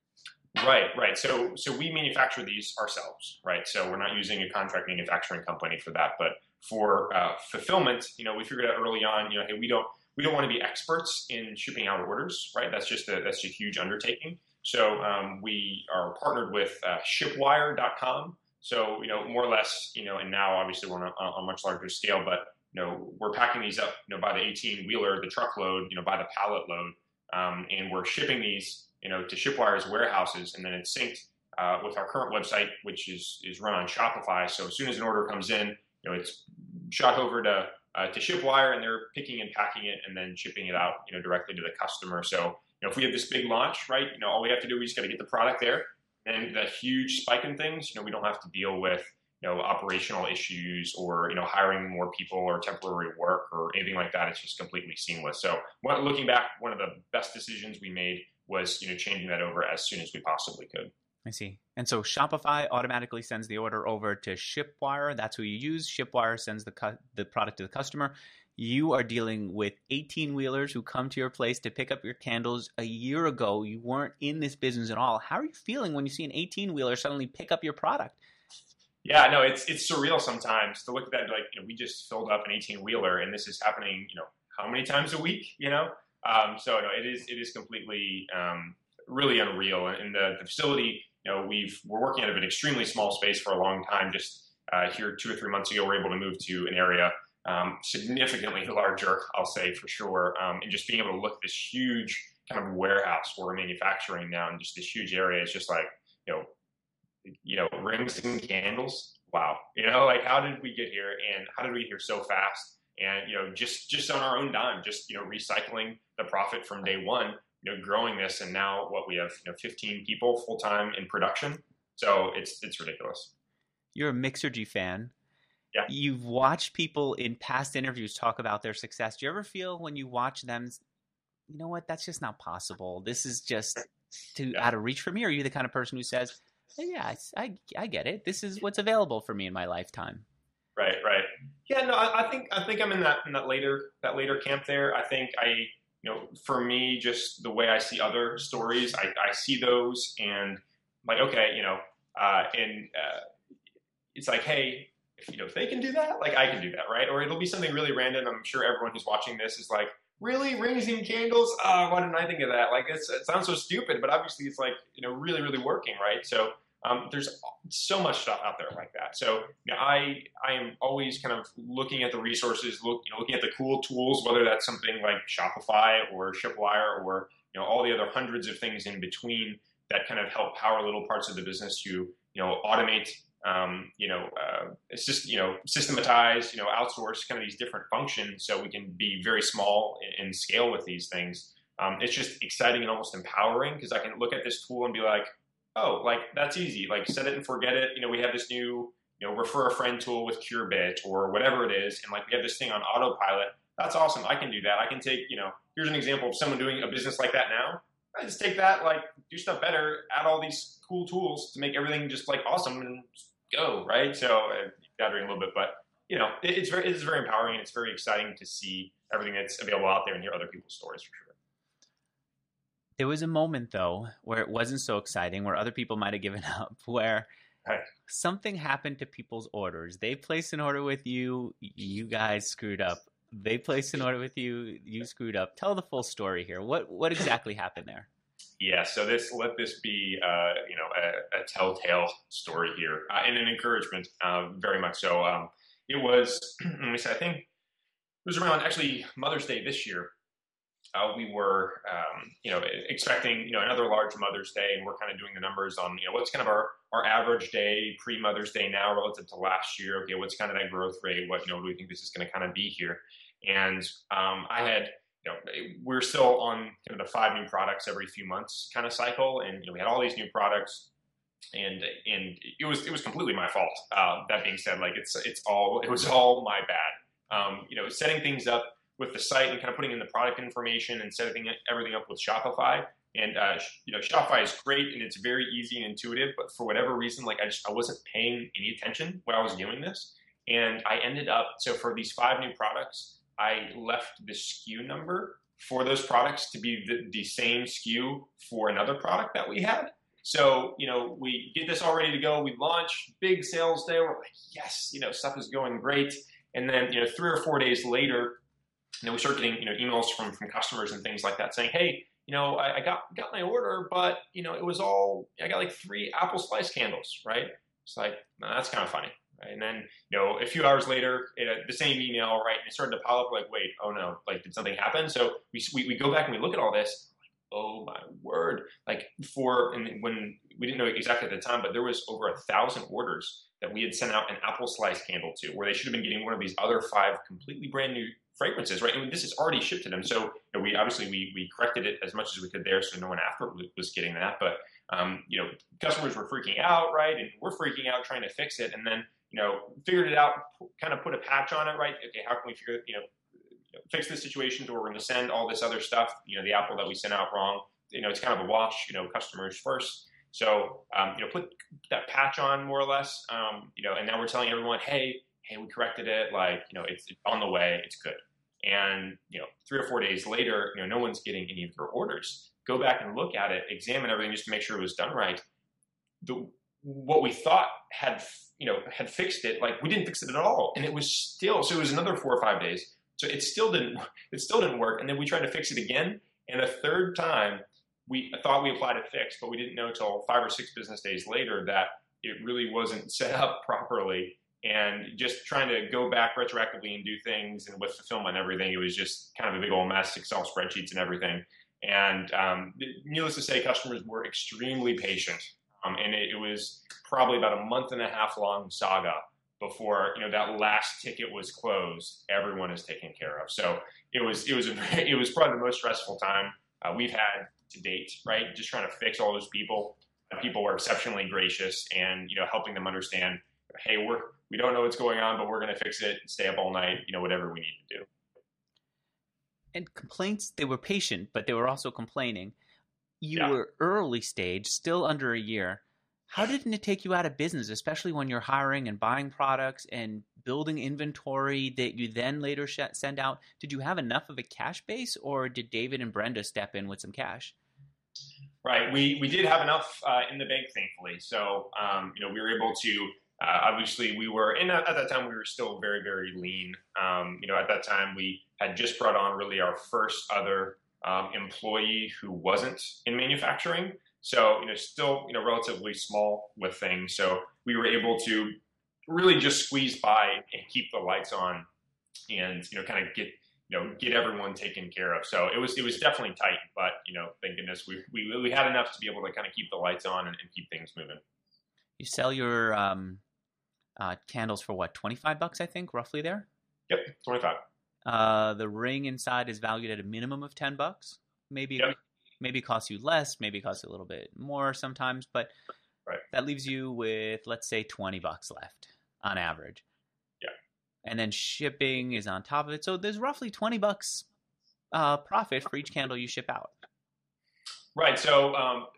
Right. So we manufacture these ourselves, right? So we're not using a contract manufacturing company for that, but for fulfillment, we figured out early on, hey, we don't want to be experts in shipping out orders, right? That's a huge undertaking. So we are partnered with Shipwire.com. So more or less, and now obviously we're on a much larger scale, but we're packing these up, by the 18-wheeler, the truckload, by the pallet load, and we're shipping these to Shipwire's warehouses, and then it's synced with our current website, which is run on Shopify. So as soon as an order comes in, it's shot over to Shipwire, and they're picking and packing it and then shipping it out, directly to the customer. So if we have this big launch, right, all we have to do, we just got to get the product there, and the huge spike in things, we don't have to deal with operational issues or hiring more people or temporary work or anything like that. It's just completely seamless. So looking back, one of the best decisions we made was changing that over as soon as we possibly could.
I see. And so Shopify automatically sends the order over to Shipwire. That's who you use. Shipwire sends the product to the customer. You are dealing with 18-wheelers who come to your place to pick up your candles. A year ago, you weren't in this business at all. How are you feeling when you see an 18-wheeler suddenly pick up your product?
Yeah, no, it's surreal sometimes to look at that and be like, we just filled up an 18-wheeler and this is happening, how many times a week, So no, it is completely really unreal. And the facility, we're working out of an extremely small space for a long time. Just here 2 or 3 months ago, we're able to move to an area significantly larger, I'll say for sure, and just being able to look at this huge kind of warehouse where we're manufacturing now, and just this huge area is just like, rings and candles. Wow. Like how did we get here, and how did we get here so fast? And, just on our own dime, just, recycling the profit from day one, growing this. And now what we have, 15 people full time in production. So it's ridiculous.
You're a Mixergy fan.
Yeah.
You've watched people in past interviews talk about their success. Do you ever feel when you watch them, you know what, that's just not possible. This is just out of reach for me. Or are you the kind of person who says, yeah, I get it. This is what's available for me in my lifetime.
Right. Yeah, no, I think I'm in that later camp there. I think for me, just the way I see other stories, I see those and like, okay, it's like, hey, if they can do that, like I can do that, right? Or it'll be something really random. I'm sure everyone who's watching this is like, really, rings and candles? Why didn't I think of that? Like it sounds so stupid, but obviously it's like really, really working, right? So there's so much stuff out there like that. So I am always kind of looking at the resources, looking at the cool tools, whether that's something like Shopify or Shipwire or all the other hundreds of things in between that kind of help power little parts of the business to automate, it's just systematize, outsource kind of these different functions so we can be very small in scale with these things. It's just exciting and almost empowering because I can look at this tool and be like, oh, like that's easy. Like set it and forget it. We have this new, refer a friend tool with CureBit or whatever it is. And like we have this thing on autopilot that's awesome. I can do that. I can take, here's an example of someone doing a business like that now. I just take that, like, do stuff better, add all these cool tools to make everything just like awesome and just go, right? So gathering a little bit, but it's very empowering, and it's very exciting to see everything that's available out there and hear other people's stories, for sure.
There was a moment, though, where it wasn't so exciting, where other people might have given up, where something happened to people's orders. They placed an order with you, you guys screwed up. They placed an order with you, you screwed up. Tell the full story here. What exactly happened there?
Yeah, so let this be a telltale story here, and an encouragement, very much so. It was, let me say, I think it was around actually Mother's Day this year. We were, expecting, another large Mother's Day, and we're kind of doing the numbers on, what's kind of our average day pre-Mother's Day now relative to last year. Okay, what's kind of that growth rate? What, do we think this is going to kind of be here? And I had, we're still on kind of the 5 new products every few months kind of cycle, and we had all these new products, and it was completely my fault. That being said, like it was all my bad. Setting things up with the site and kind of putting in the product information and setting everything up with Shopify. And, Shopify is great and it's very easy and intuitive, but for whatever reason, like I wasn't paying any attention when I was doing this. And I ended up, so for these 5 new products, I left the SKU number for those products to be the same SKU for another product that we had. So, we get this all ready to go. We launch, big sales day. We're like, yes, stuff is going great. And then, 3 or 4 days later, we start getting, emails from customers and things like that saying, hey, I got my order, but, it was all, I got like 3 apple slice candles, right? It's like, no, that's kind of funny. Right? And then, a few hours later, the same email, right? And it started to pile up like, wait, oh no, like, did something happen? So we go back and we look at all this, like, oh my word. Like and when we didn't know exactly at the time, but there was over 1,000 orders that we had sent out an apple slice candle to, where they should have been getting one of these other 5 completely brand new fragrances, right? And this is already shipped to them. So we corrected it as much as we could there, so no one after was getting that. But customers were freaking out, right? And we're freaking out trying to fix it, and then figured it out, kind of put a patch on it, right? Okay, how can we fix this situation to where we're going to send all this other stuff, the apple that we sent out wrong. It's kind of a wash, customers first. So put that patch on more or less, and now we're telling everyone, hey, we corrected it, like, it's on the way, it's good. And, 3 or 4 days later, no one's getting any of their orders. Go back and look at it, examine everything just to make sure it was done right. What we thought had fixed it, like, we didn't fix it at all. And it was it was another 4 or 5 days. So it still didn't work. And then we tried to fix it again. And a third time, we thought we applied a fix, but we didn't know until 5 or 6 business days later that it really wasn't set up properly. And just trying to go back retroactively and do things, and with fulfillment and everything, it was just kind of a big old mess, Excel spreadsheets and everything. And needless to say, customers were extremely patient. And it was probably about a month and a half long saga before that last ticket was closed. Everyone is taken care of. So it was probably the most stressful time we've had to date. Right, just trying to fix all those people. People were exceptionally gracious, and helping them understand, hey, we don't know what's going on, but we're going to fix it, stay up all night, whatever we need to do.
And complaints, they were patient, but they were also complaining. You were early stage, still under a year. How didn't it take you out of business, especially when you're hiring and buying products and building inventory that you then later send out? Did you have enough of a cash base, or did David and Brenda step in with some cash?
Right. We did have enough in the bank, thankfully. So, we were able to, obviously we were, and at that time we were still very, very lean. At that time we had just brought on really our first other employee who wasn't in manufacturing. So, still, relatively small with things. So we were able to really just squeeze by and keep the lights on, and, kind of get everyone taken care of. So it was definitely tight, but, thank goodness we had enough to be able to kind of keep the lights on and keep things moving.
You sell your candles for what, $25, I think, roughly there?
Yep, 25.
The ring inside is valued at a minimum of $10. Maybe it costs you less, maybe it costs you a little bit more sometimes, but
right.
That leaves you with, let's say, $20 left on average.
Yeah.
and then shipping is on top of it. So there's roughly $20 profit for each candle you ship out.
Right. So,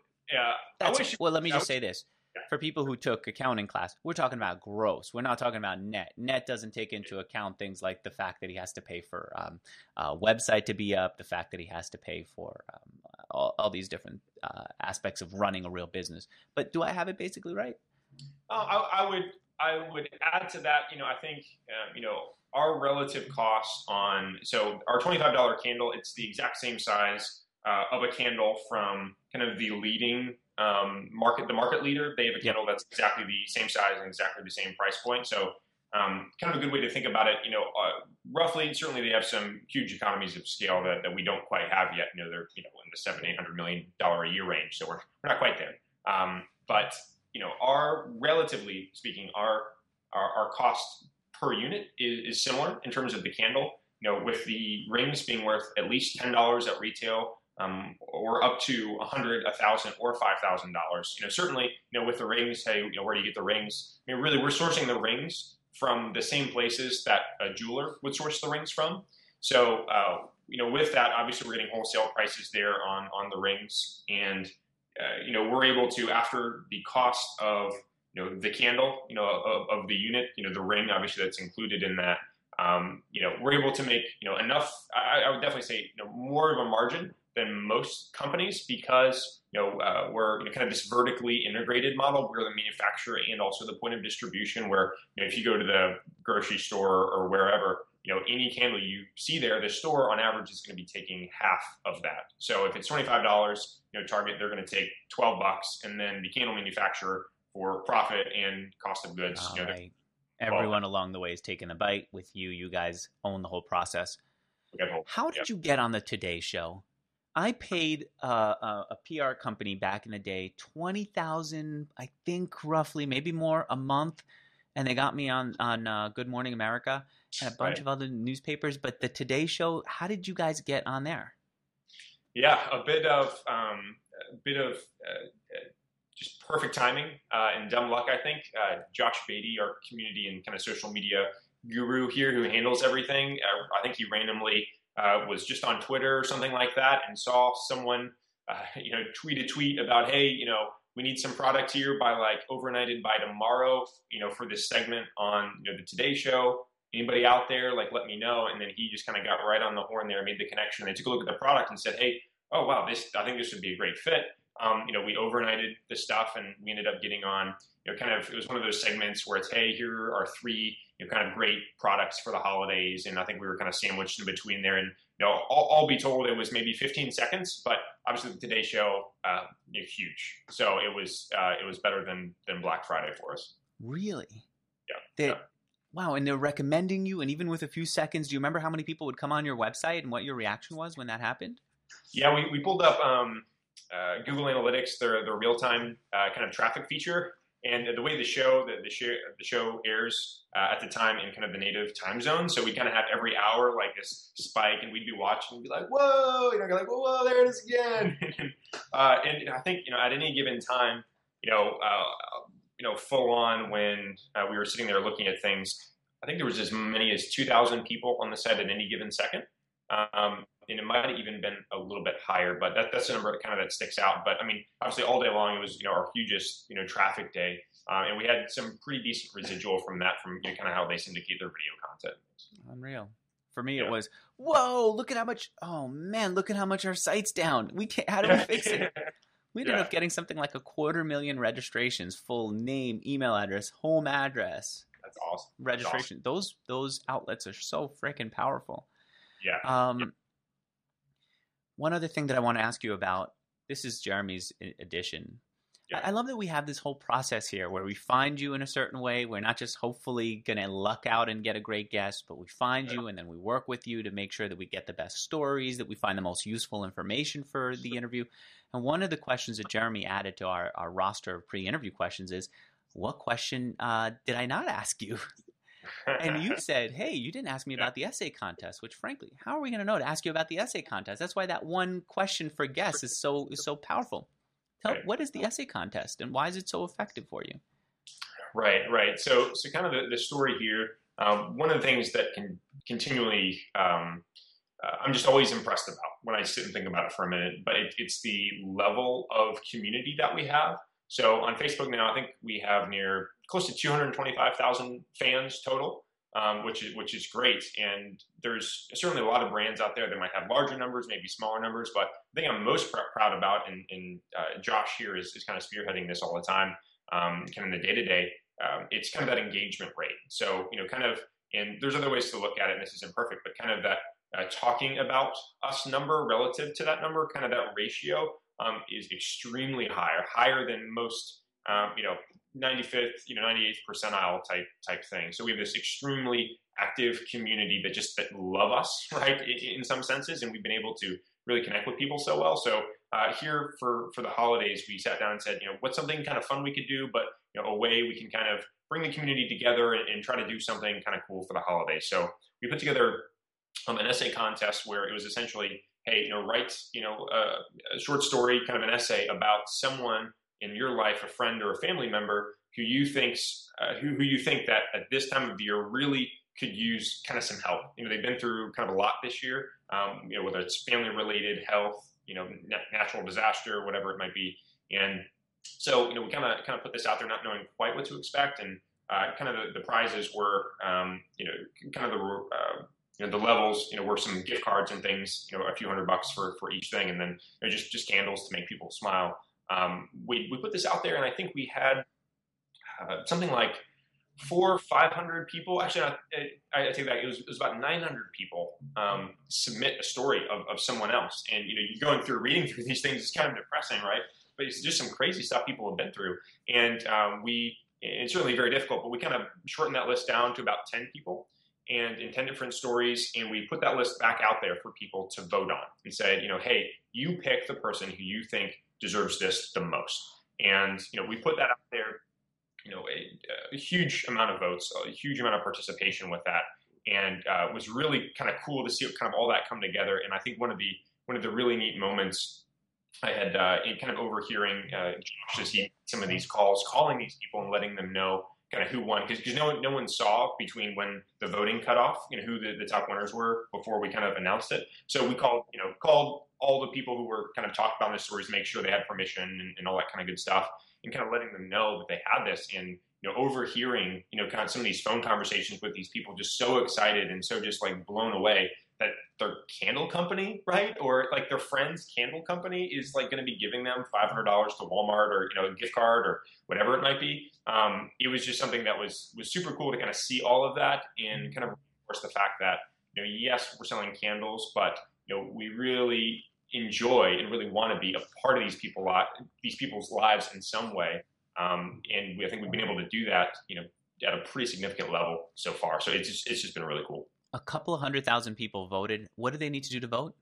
Well, let me just say this. For people who took accounting class, we're talking about gross. We're not talking about net. Net doesn't take into account things like the fact that he has to pay for a website to be up, the fact that he has to pay for all these different aspects of running a real business. But do I have it basically right?
I would add to that. I think our relative costs so our $25 candle, it's the exact same size of a candle from kind of the leading the market leader. They have a candle that's exactly the same size and exactly the same price point. So kind of a good way to think about it, roughly, certainly they have some huge economies of scale that we don't quite have yet. They're, in the $700-800 million a year range. So we're not quite there. But relatively speaking, our cost per unit is similar in terms of the candle, with the rings being worth at least $10 at retail, or up to $100, $1,000, or $5,000. Certainly, with the rings, hey, where do you get the rings? Really, we're sourcing the rings from the same places that a jeweler would source the rings from. So, with that, obviously, we're getting wholesale prices there on the rings, and we're able to, after the cost of the candle, of the unit, the ring, obviously, that's included in that. We're able to make enough. I would definitely say more of a margin than most companies, because we're kind of this vertically integrated model. We're the manufacturer and also the point of distribution, where if you go to the grocery store or wherever, any candle you see there, the store on average is going to be taking half of that. So if it's $25, Target, they're going to take $12, and then the candle manufacturer, for profit and cost of goods,
right. Everyone along the way is taking a bite. With you guys own the whole process. How did you get on the Today Show? I paid a PR company back in the day $20,000, I think, roughly, maybe more, a month, and they got me on Good Morning America and a bunch of other newspapers. But the Today Show, how did you guys get on there?
Yeah, a bit of just perfect timing and dumb luck, I think. Josh Beatty, our community and kind of social media guru here, who handles everything, I think he randomly was just on Twitter or something like that, and saw someone, tweet a tweet about, hey, we need some product here by overnighted by tomorrow, for this segment on, the Today Show. Anybody out there, let me know. And then he just kind of got right on the horn there, made the connection. They took a look at the product and said, hey, oh, wow, I think this would be a great fit. We overnighted the stuff, and we ended up getting on, it was one of those segments where it's, hey, here are three, kind of great products for the holidays. And I think we were kind of sandwiched in between there. And, all be told, it was maybe 15 seconds, but obviously the Today Show, huge. So it was better than Black Friday for us.
Really?
Yeah.
Wow. And they're recommending you. And even with a few seconds, do you remember how many people would come on your website and what your reaction was when that happened?
Yeah, we pulled up Google Analytics, their real-time kind of traffic feature, and the way the show airs at the time in kind of the native time zone. So we kind of have every hour this spike, and we'd be watching and be like, whoa, you're like, whoa, there it is again. And I think at any given time, full on when we were sitting there looking at things, I think there was as many as 2,000 people on the site at any given second. And it might have even been a little bit higher, but that's a number that sticks out. But I mean, obviously all day long, it was, our hugest, traffic day. And we had some pretty decent residual from that, from kind of how they syndicate their video content.
Unreal. For me, it was, whoa, look at how much, oh man, look at how much our site's down. How do we fix it? We ended up getting something like 250,000 registrations, full name, email address, home address.
That's awesome.
Registration.
That's awesome.
Those outlets are so freaking powerful.
Yeah.
One other thing that I want to ask you about, this is Jeremy's edition. Yeah. I love that we have this whole process here where we find you in a certain way. We're not just hopefully going to luck out and get a great guest, but we find you and then we work with you to make sure that we get the best stories, that we find the most useful information for the interview. And one of the questions that Jeremy added to our roster of pre-interview questions is, what question did I not ask you? And you said, hey, you didn't ask me about the essay contest, which frankly, how are we going to know to ask you about the essay contest? That's why that one question for guests is so powerful. What is the essay contest and why is it so effective for you?
Right. So kind of the story here, One of the things that can continually, I'm just always impressed about when I sit and think about it for a minute, but it's the level of community that we have. So on Facebook now, I think we have near close to 225,000 fans total, which is great. And there's certainly a lot of brands out there that might have larger numbers, maybe smaller numbers. But the thing I'm most proud about, and Josh here is kind of spearheading this all the time, kind of in the day to day. It's kind of that engagement rate. So kind of, and there's other ways to look at it, and this isn't perfect, but kind of that talking about us number relative to that number, kind of that ratio is extremely higher than most, 95th, 98th percentile type thing. So we have this extremely active community that love us, right, in some senses, and we've been able to really connect with people so well. So here for the holidays, we sat down and said, what's something kind of fun we could do, but a way we can kind of bring the community together and try to do something kind of cool for the holidays. So we put together an essay contest where it was essentially, hey, write, a short story, kind of an essay about someone in your life, a friend or a family member who you think that at this time of year really could use kind of some help. They've been through kind of a lot this year, whether it's family related, health, natural disaster, whatever it might be. And so, we kind of put this out there, not knowing quite what to expect. And kind of the prizes were, kind of the levels, were some gift cards and things, a few $100 for each thing. And then just candles to make people smile. We put this out there, and I think we had something like 400 or 500 people. Actually, I take that. It was about 900 people submit a story of someone else. And, you're going through reading through these things. It's kind of depressing, right? But it's just some crazy stuff people have been through. And it's certainly very difficult, but we kind of shortened that list down to about 10 people and in 10 different stories. And we put that list back out there for people to vote on and say, hey, you pick the person who you think deserves this the most. And, we put that out there, a huge amount of votes, a huge amount of participation with that. And it was really kind of cool to see kind of all that come together. And I think one of the really neat moments I had kind of overhearing Josh as he some of these calls, calling these people and letting them know kind of who won, because no one saw between when the voting cut off, who the top winners were before we kind of announced it. So we called all the people who were kind of talked about in the stories, make sure they had permission and all that kind of good stuff, and kind of letting them know that they had this. And overhearing kind of some of these phone conversations with these people, just so excited and so just like blown away that their candle company, right, or like their friend's candle company is like going to be giving them $500 to Walmart or a gift card or whatever it might be. It was just something that was super cool to kind of see all of that and kind of reinforce the fact that yes, we're selling candles, but we really enjoy and really want to be a part of these people's lives in some way. And I think we've been able to do that, at a pretty significant level so far. So it's just been really cool.
A couple of 100,000 people voted. What do they need to do to vote?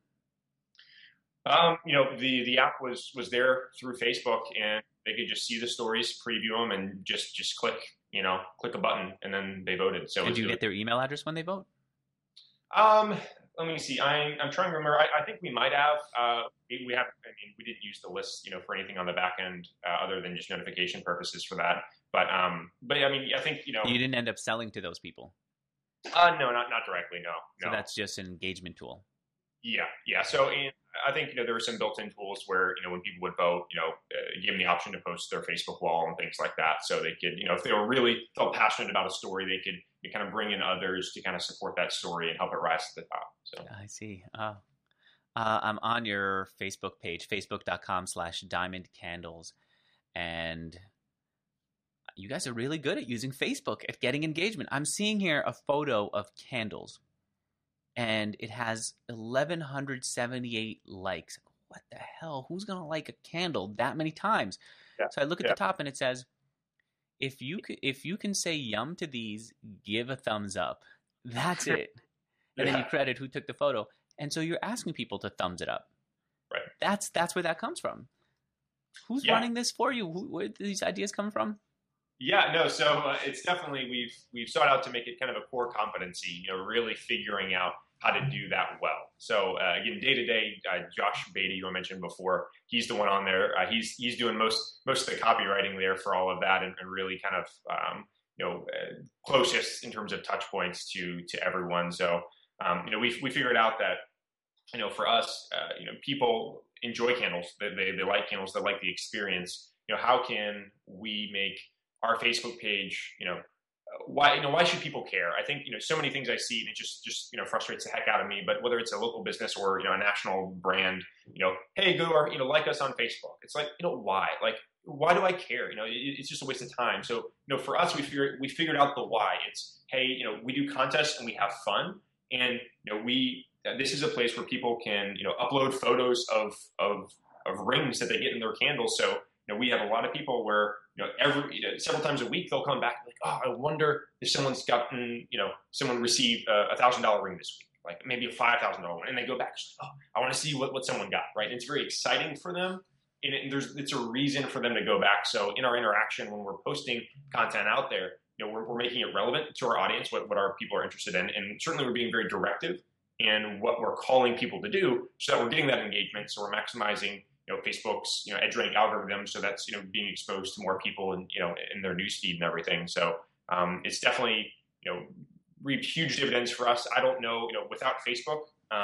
The app was there through Facebook, and they could just see the stories, preview them, and just click a button, and then they voted. So
did you get their email address when they vote?
Let me see. I'm trying to remember. I think we might have. We have. We didn't use the list, for anything on the back end other than just notification purposes for that. But I think you
didn't end up selling to those people.
No, not directly. No.
So that's just an engagement tool.
Yeah. So I think there were some built-in tools where when people would vote, give them the option to post their Facebook wall and things like that, so they could if they were really felt passionate about a story, they could kind of bring in others to kind of support that story and help it rise to the top. So
I see. I'm on your Facebook page, facebook.com/diamondcandles, and you guys are really good at using Facebook at getting engagement. I'm seeing here a photo of candles, and it has 1,178 likes. What the hell? Who's going to like a candle that many times? Yeah. So I look at the top, and it says, if you can say yum to these, give a thumbs up. That's it. And then you credit who took the photo. And so you're asking people to thumbs it up.
Right.
That's where that comes from. Who's running this for you? Where do these ideas come from?
Yeah, no. So it's definitely we've sought out to make it kind of a core competency. Really figuring out how to do that well. So again, day to day, Josh Beatty, who I mentioned before, he's the one on there. He's doing most of the copywriting there for all of that, and really kind of closest in terms of touch points to everyone. So, we figured out that, for us, people enjoy candles. They like candles. They like the experience. How can we make our Facebook page, why should people care? I think, so many things I see, and it just frustrates the heck out of me. But whether it's a local business or, a national brand, hey, go or, like us on Facebook. It's like, why? Like, why do I care? It's just a waste of time. So, for us, we figured out the why. It's, hey, we do contests and we have fun. And, this is a place where people can, upload photos of rings that they get in their candles. So, we have a lot of people where, several times a week, they'll come back and like, oh, I wonder if someone's gotten, someone received a $1,000 ring this week, like maybe a $5,000 one. And they go back, oh, I want to see what someone got, right? And it's very exciting for them. And it's a reason for them to go back. So in our interaction, when we're posting content out there, we're making it relevant to our audience, what our people are interested in. And certainly we're being very directive in what we're calling people to do so that we're getting that engagement. So we're maximizing Facebook's, EdgeRank algorithm. So that's, being exposed to more people and, in their newsfeed and everything. So it's definitely, reaped huge dividends for us. I don't know, without Facebook,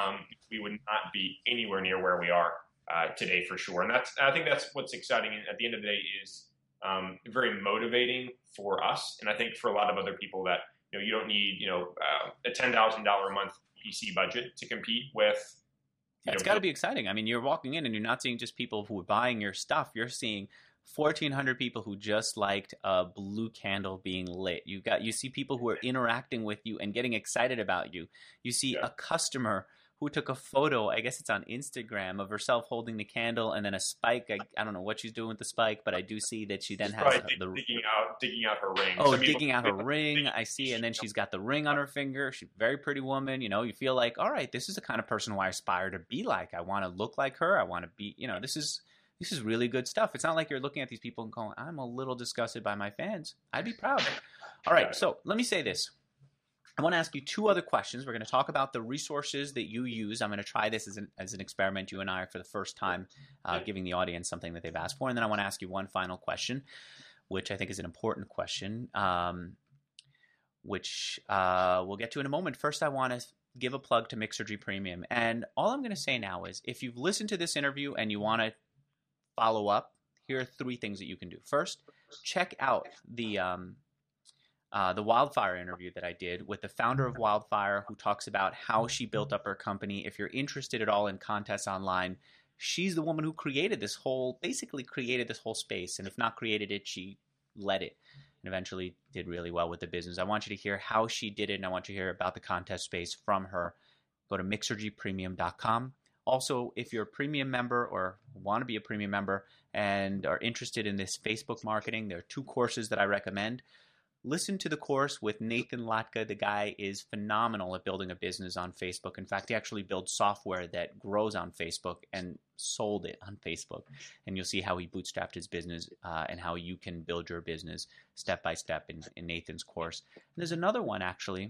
we would not be anywhere near where we are today for sure. And I think that's what's exciting. And at the end of the day is very motivating for us. And I think for a lot of other people that, you don't need, a $10,000 a month PC budget to compete with.
It's got to be exciting. I mean, you're walking in and you're not seeing just people who are buying your stuff. You're seeing 1,400 people who just liked a blue candle being lit. You see people who are interacting with you and getting excited about you. You see a customer who took a photo, I guess it's on Instagram, of herself holding the candle and then a spike. I don't know what she's doing with the spike, but I do see that she then has
digging out her ring.
Oh, digging out her ring. I see. And then she's got the ring on her finger. She's a very pretty woman. You feel like, all right, this is the kind of person who I aspire to be like. I want to look like her. I want to be, this is really good stuff. It's not like you're looking at these people and going, I'm a little disgusted by my fans. I'd be proud. All right. So let me say this. I want to ask you two other questions. We're going to talk about the resources that you use. I'm going to try this as an experiment. You and I are for the first time giving the audience something that they've asked for. And then I want to ask you one final question, which I think is an important question, which we'll get to in a moment. First, I want to give a plug to Mixergy Premium. And all I'm going to say now is if you've listened to this interview and you want to follow up, here are three things that you can do. First, check out the Wildfire interview that I did with the founder of Wildfire, who talks about how she built up her company. If you're interested at all in contests online, she's the woman who basically created this whole space. And if not created it, she led it and eventually did really well with the business. I want you to hear how she did it, and I want you to hear about the contest space from her. Go to mixergypremium.com. Also, if you're a premium member or want to be a premium member and are interested in this Facebook marketing, there are two courses that I recommend. Listen to the course with Nathan Latka. The guy is phenomenal at building a business on Facebook. In fact, he actually builds software that grows on Facebook and sold it on Facebook. And you'll see how he bootstrapped his business and how you can build your business step by step in Nathan's course. And there's another one actually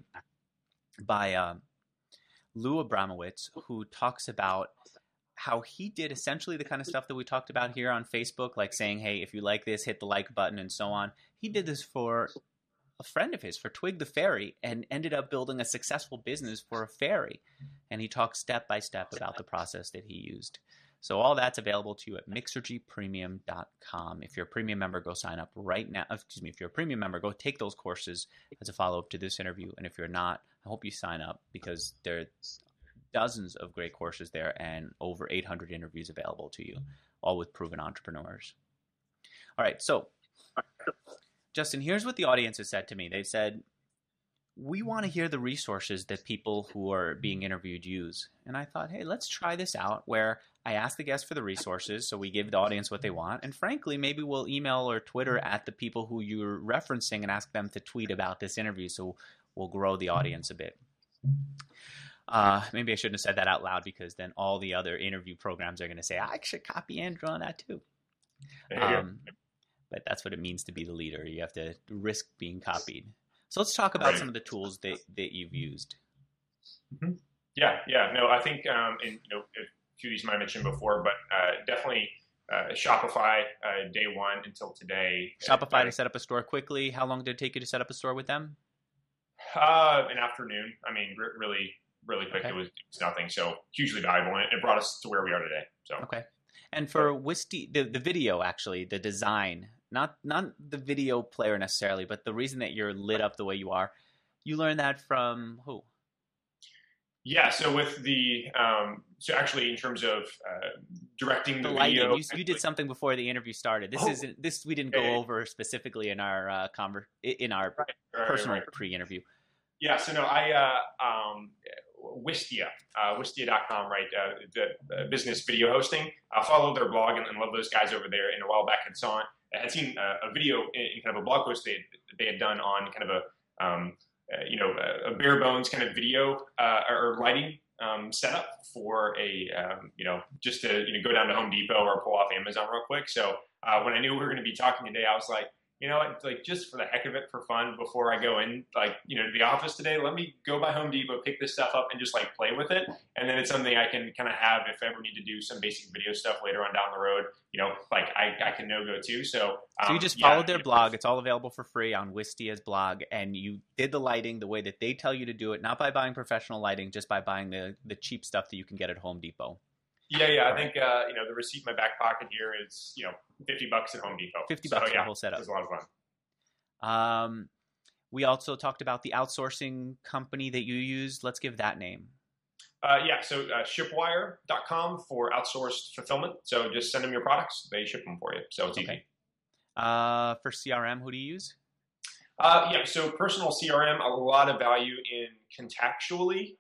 by Lou Abramowitz, who talks about how he did essentially the kind of stuff that we talked about here on Facebook, like saying, hey, if you like this, hit the like button and so on. He did this for a friend of his, for Twig the Fairy, and ended up building a successful business for a fairy. And he talks step by step about the process that he used. So all that's available to you at mixergypremium.com. If you're a premium member, go sign up right now. If you're a premium member, go take those courses as a follow-up to this interview. And if you're not, I hope you sign up, because there's dozens of great courses there and over 800 interviews available to you, all with proven entrepreneurs. All right, so Justin, here's what the audience has said to me. They've said, we want to hear the resources that people who are being interviewed use. And I thought, hey, let's try this out, where I ask the guests for the resources, so we give the audience what they want. And frankly, maybe we'll email or Twitter at the people who you're referencing and ask them to tweet about this interview, so we'll grow the audience a bit. Maybe I shouldn't have said that out loud, because then all the other interview programs are going to say, I should copy Andrew on that too. But that's what it means to be the leader. You have to risk being copied. So let's talk about some of the tools that you've used.
Mm-hmm. Yeah. No, I think, and a few of these might have mentioned before, but definitely Shopify day one until today.
Shopify to set up a store quickly. How long did it take you to set up a store with them?
An afternoon. I mean, really, really quick.
Okay.
It was nothing. So hugely valuable, and it brought us to where we are today. So
okay. And for Wistia, the video, actually, the design, not the video player necessarily, but the reason that you're lit up the way you are, you learned that from who?
Yeah, so with the so actually in terms of directing the video,
lighting, you did something before the interview started. This we didn't go over specifically in our personal pre-interview.
Yeah, so no, I Wistia, Wistia.com, right? The business video hosting. I followed their blog and love those guys over there. And a while back, I had seen a video in kind of a blog post they had done on kind of a bare bones kind of video or lighting setup for a just to go down to Home Depot or pull off Amazon real quick. So when I knew we were going to be talking today, I was like, you know what, like just for the heck of it, for fun, before I go in, like, to the office today, let me go by Home Depot, pick this stuff up and just like play with it. And then it's something I can kind of have if I ever need to do some basic video stuff later on down the road, like I can no-go too. So
you just followed their blog. It's all available for free on Wistia's blog. And you did the lighting the way that they tell you to do it, not by buying professional lighting, just by buying the cheap stuff that you can get at Home Depot.
Yeah. I think, the receipt in my back pocket here is, $50 at Home Depot.
$50 for the whole setup.
It was a lot of fun.
We also talked about the outsourcing company that you used. Let's give that name.
So shipwire.com for outsourced fulfillment. So just send them your products. They ship them for you. So it's easy.
For CRM, who do you use?
So personal CRM, a lot of value in Contactually.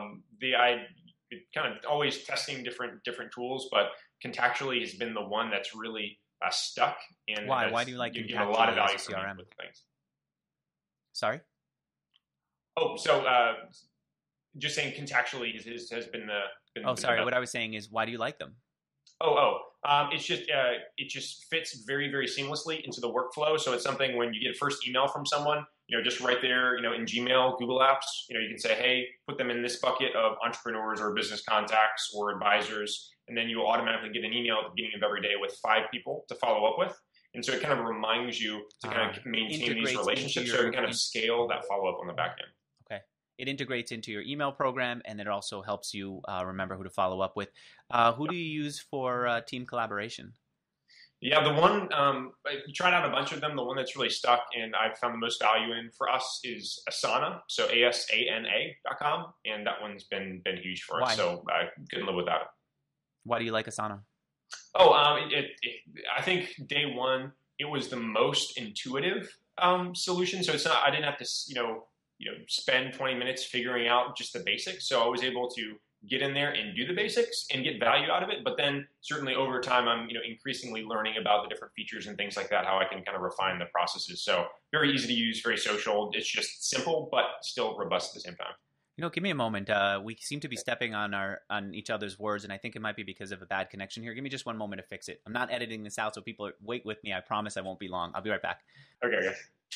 Kind of always testing different tools, but Contactually has been the one that's really stuck. And
why? Why do you like
Contactually?
Get
a lot of value
as a CRM
with things.
Sorry.
Oh, so just saying Contactually has been the.
Sorry. What I was saying is, why do you like them?
It's just it just fits very, very seamlessly into the workflow. So it's something when you get a first email from someone, just right there, in Gmail, Google Apps, you can say, hey, put them in this bucket of entrepreneurs or business contacts or advisors, and then you will automatically get an email at the beginning of every day with 5 people to follow up with. And so it kind of reminds you to kind of maintain these relationships so it can kind of scale that follow up on the back end.
Okay. It integrates into your email program, and it also helps you remember who to follow up with. Who do you use for team collaboration?
Yeah, the one, you tried out a bunch of them. The one that's really stuck and I've found the most value in for us is Asana, so ASANA.com, and that one's been huge for us. So I couldn't live without it.
Why do you like Asana?
I think day one, it was the most intuitive solution. So it's not, I didn't have to, spend 20 minutes figuring out just the basics. So I was able to get in there and do the basics and get value out of it. But then certainly over time, I'm, increasingly learning about the different features and things like that, how I can kind of refine the processes. So very easy to use, very social. It's just simple, but still robust at the same time.
Give me a moment. We seem to be stepping on each other's words, and I think it might be because of a bad connection here. Give me just one moment to fix it. I'm not editing this out, so people wait with me. I promise I won't be long. I'll be right back.
Okay.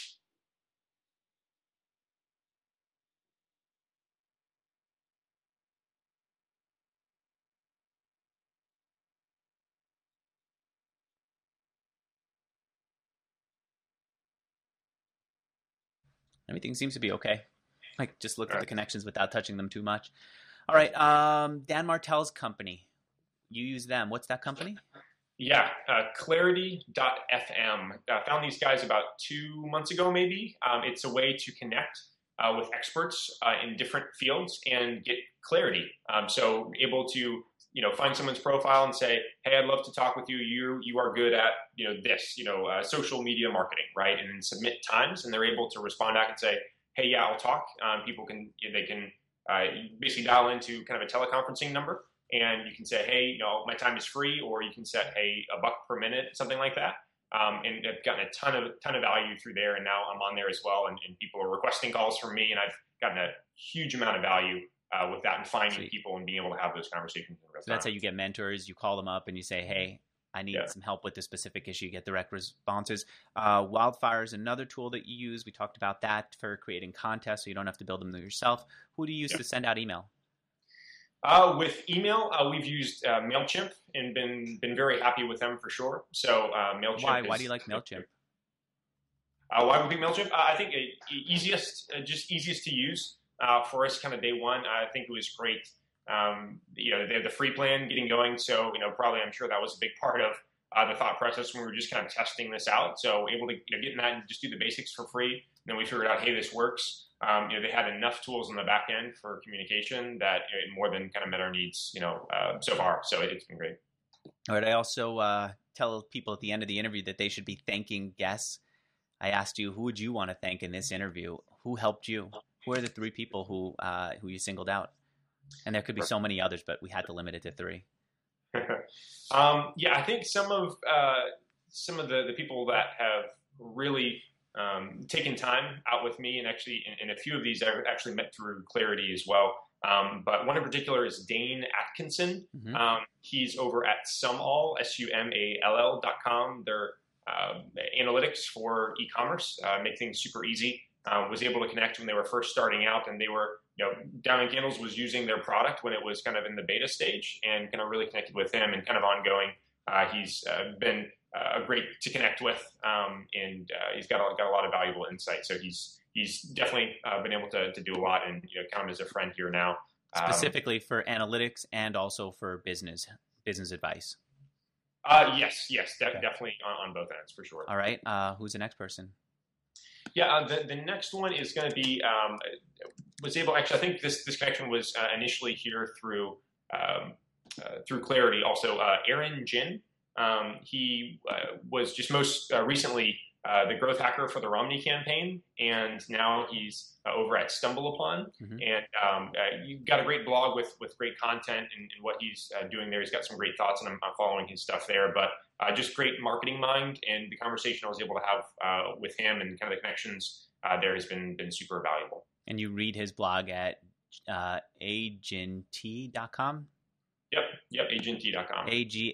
Everything seems to be okay. Like, just look at the connections without touching them too much. All right. Dan Martell's company. You use them. What's that company?
Yeah, Clarity.fm. Found these guys about 2 months ago, maybe. It's a way to connect with experts in different fields and get clarity. So able to find someone's profile and say, hey, I'd love to talk with you. You are good at, this, social media marketing, right? And then submit times, and they're able to respond back and say, hey, yeah, I'll talk. People can basically dial into kind of a teleconferencing number, and you can say, hey, my time is free, or you can set, hey, $1 per minute, something like that. And I've gotten a ton of value through there, and now I'm on there as well, and people are requesting calls from me, and I've gotten a huge amount of value with that and finding people and being able to have those conversations in real time.
So that's how you get mentors. You call them up and you say, hey, I need some help with this specific issue. You get direct responses. Wildfire is another tool that you use. We talked about that for creating contests so you don't have to build them yourself. Who do you use to send out email?
With email, we've used MailChimp and been very happy with them for sure. So MailChimp.
Why do you like MailChimp?
Why would we pick MailChimp? I think easiest to use for us kind of day one. I think it was great. They have the free plan getting going. So, probably I'm sure that was a big part of the thought process when we were just kind of testing this out. So able to get in that and just do the basics for free. And then we figured out, hey, this works. They had enough tools on the back end for communication that it more than kind of met our needs, so far. So it's been great.
All right. I also tell people at the end of the interview that they should be thanking guests. I asked you, who would you want to thank in this interview? Who helped you? Who are the 3 people who you singled out? And there could be so many others, but we had to limit it to 3.
I think some of the people that have really taken time out with me, and actually in a few of these I actually met through Clarity as well. But one in particular is Dane Atkinson. Mm-hmm. He's over at Sumall, SUMALL.com. They're analytics for e-commerce, make things super easy. Was able to connect when they were first starting out, and they were, Down in Candles was using their product when it was kind of in the beta stage, and kind of really connected with him and kind of ongoing. He's been great to connect with, and he's got a lot of valuable insight. So he's definitely been able to do a lot, and count him as a friend here now.
Specifically for analytics and also for business advice.
Yes, definitely on both ends for sure.
All right, who's the next person?
Yeah, the next one is going to be I think this connection was initially here through Clarity. Also, Aaron Jin. He was just most recently the growth hacker for the Romney campaign, and now he's over at StumbleUpon. Mm-hmm. And you've got a great blog with great content and what he's doing there. He's got some great thoughts, and I'm following his stuff there. But just great marketing mind, and the conversation I was able to have with him and kind of the connections there has been super valuable. And
you read his blog at agint.com?
Yep, agint.com.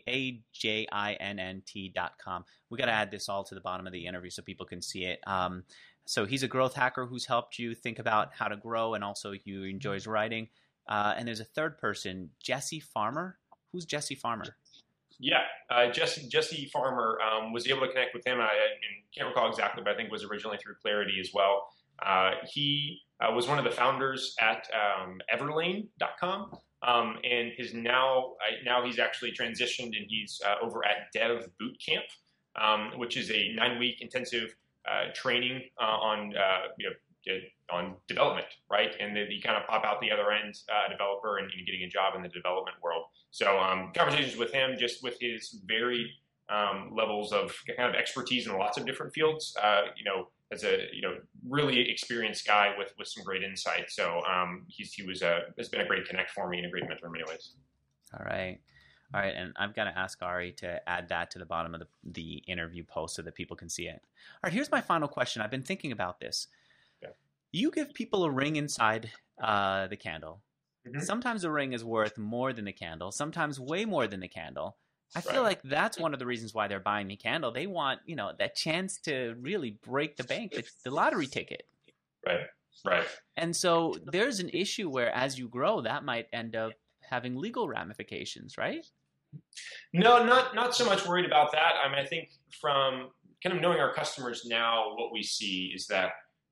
AGAJINNT.com. We got to add this all to the bottom of the interview so people can see it. So he's a growth hacker who's helped you think about how to grow, and also he enjoys writing. And there's a third person, Jesse Farmer. Who's Jesse Farmer?
Yeah, Jesse Farmer was able to connect with him. I can't recall exactly, but I think it was originally through Clarity as well. He was one of the founders at Everlane.com. And now he's actually transitioned, and he's over at Dev Bootcamp, which is a 9-week intensive training on development, right? And then you kind of pop out the other end, developer, and getting a job in the development world. So conversations with him, just with his varied levels of kind of expertise in lots of different fields, as a really experienced guy with some great insight. So has been a great connect for me and a great mentor in many ways.
All right, and I've got to ask Ari to add that to the bottom of the interview post so that people can see it. All right, here's my final question. I've been thinking about this.
Yeah.
You give people a ring inside the candle.
Mm-hmm.
Sometimes the ring is worth more than the candle. Sometimes way more than the candle. I feel like that's one of the reasons why they're buying the candle. They want, that chance to really break the bank, the lottery ticket.
Right.
And so there's an issue where as you grow, that might end up having legal ramifications, right?
No, not so much worried about that. I mean, I think from kind of knowing our customers now, what we see is that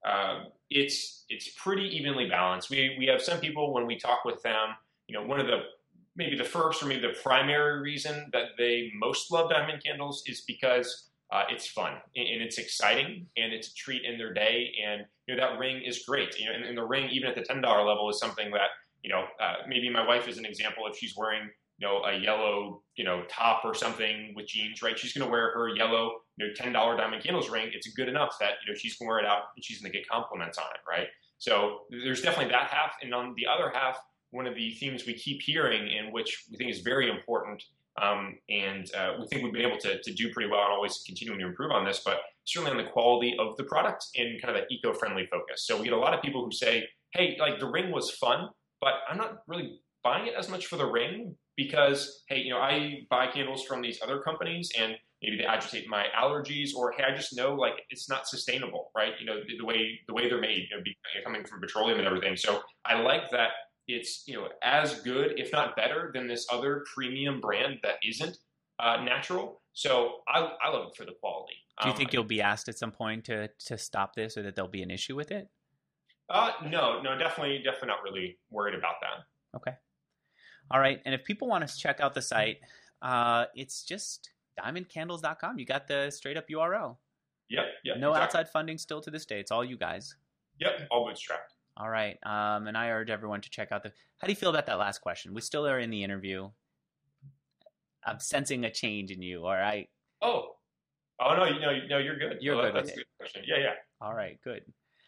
it's pretty evenly balanced. We have some people, when we talk with them, one of the maybe the first or maybe the primary reason that they most love Diamond Candles is because it's fun and it's exciting and it's a treat in their day. And, that ring is great. And the ring, even at the $10 level, is something that, maybe my wife is an example. If she's wearing, a yellow, top or something with jeans, right? She's going to wear her yellow, $10 Diamond Candles ring. It's good enough that, she's going to wear it out and she's going to get compliments on it, right? So there's definitely that half. And on the other half, one of the themes we keep hearing, and which we think is very important, and we think we've been able to do pretty well and always continuing to improve on this, but certainly on the quality of the product and kind of that eco-friendly focus. So we get a lot of people who say, hey, like the ring was fun, but I'm not really buying it as much for the ring because, hey, I buy candles from these other companies and maybe they agitate my allergies, or hey, I just know like it's not sustainable, right? The way they're made, coming from petroleum and everything. So I like that it's as good, if not better, than this other premium brand that isn't natural. So I love it for the quality.
Do you think you'll be asked at some point to stop this, or that there'll be an issue with it?
No, definitely not really worried about that.
Okay. All right. And if people want to check out the site, it's just diamondcandles.com. You got the straight up URL.
Yep.
No
exactly.
outside funding still to this day. It's all you guys.
Yep, all bootstrapped.
All right. And I urge everyone to check out how do you feel about that last question? We still are in the interview. I'm sensing a change in you. All right.
Oh no, you're good.
You're good.
That's a good question. Yeah.
All right, good.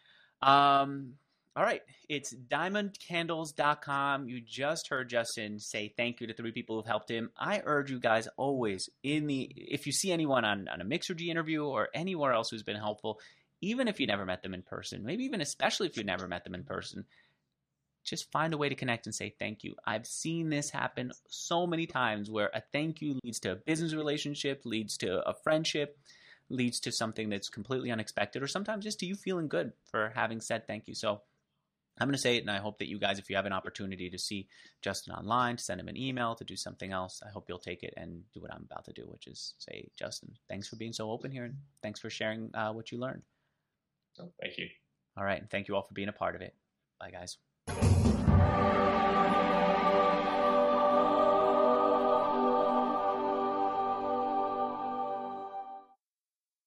All right, it's diamondcandles.com. You just heard Justin say thank you to 3 people who've helped him. I urge you guys always, if you see anyone on a Mixergy interview or anywhere else who's been helpful, even if you never met them in person, maybe even especially if you never met them in person, just find a way to connect and say thank you. I've seen this happen so many times where a thank you leads to a business relationship, leads to a friendship, leads to something that's completely unexpected, or sometimes just to you feeling good for having said thank you. So I'm going to say it, and I hope that you guys, if you have an opportunity to see Justin online, to send him an email, to do something else, I hope you'll take it and do what I'm about to do, which is say, Justin, thanks for being so open here, and thanks for sharing what you learned.
So, thank you.
All right, and thank you all for being a part of it. Bye, guys.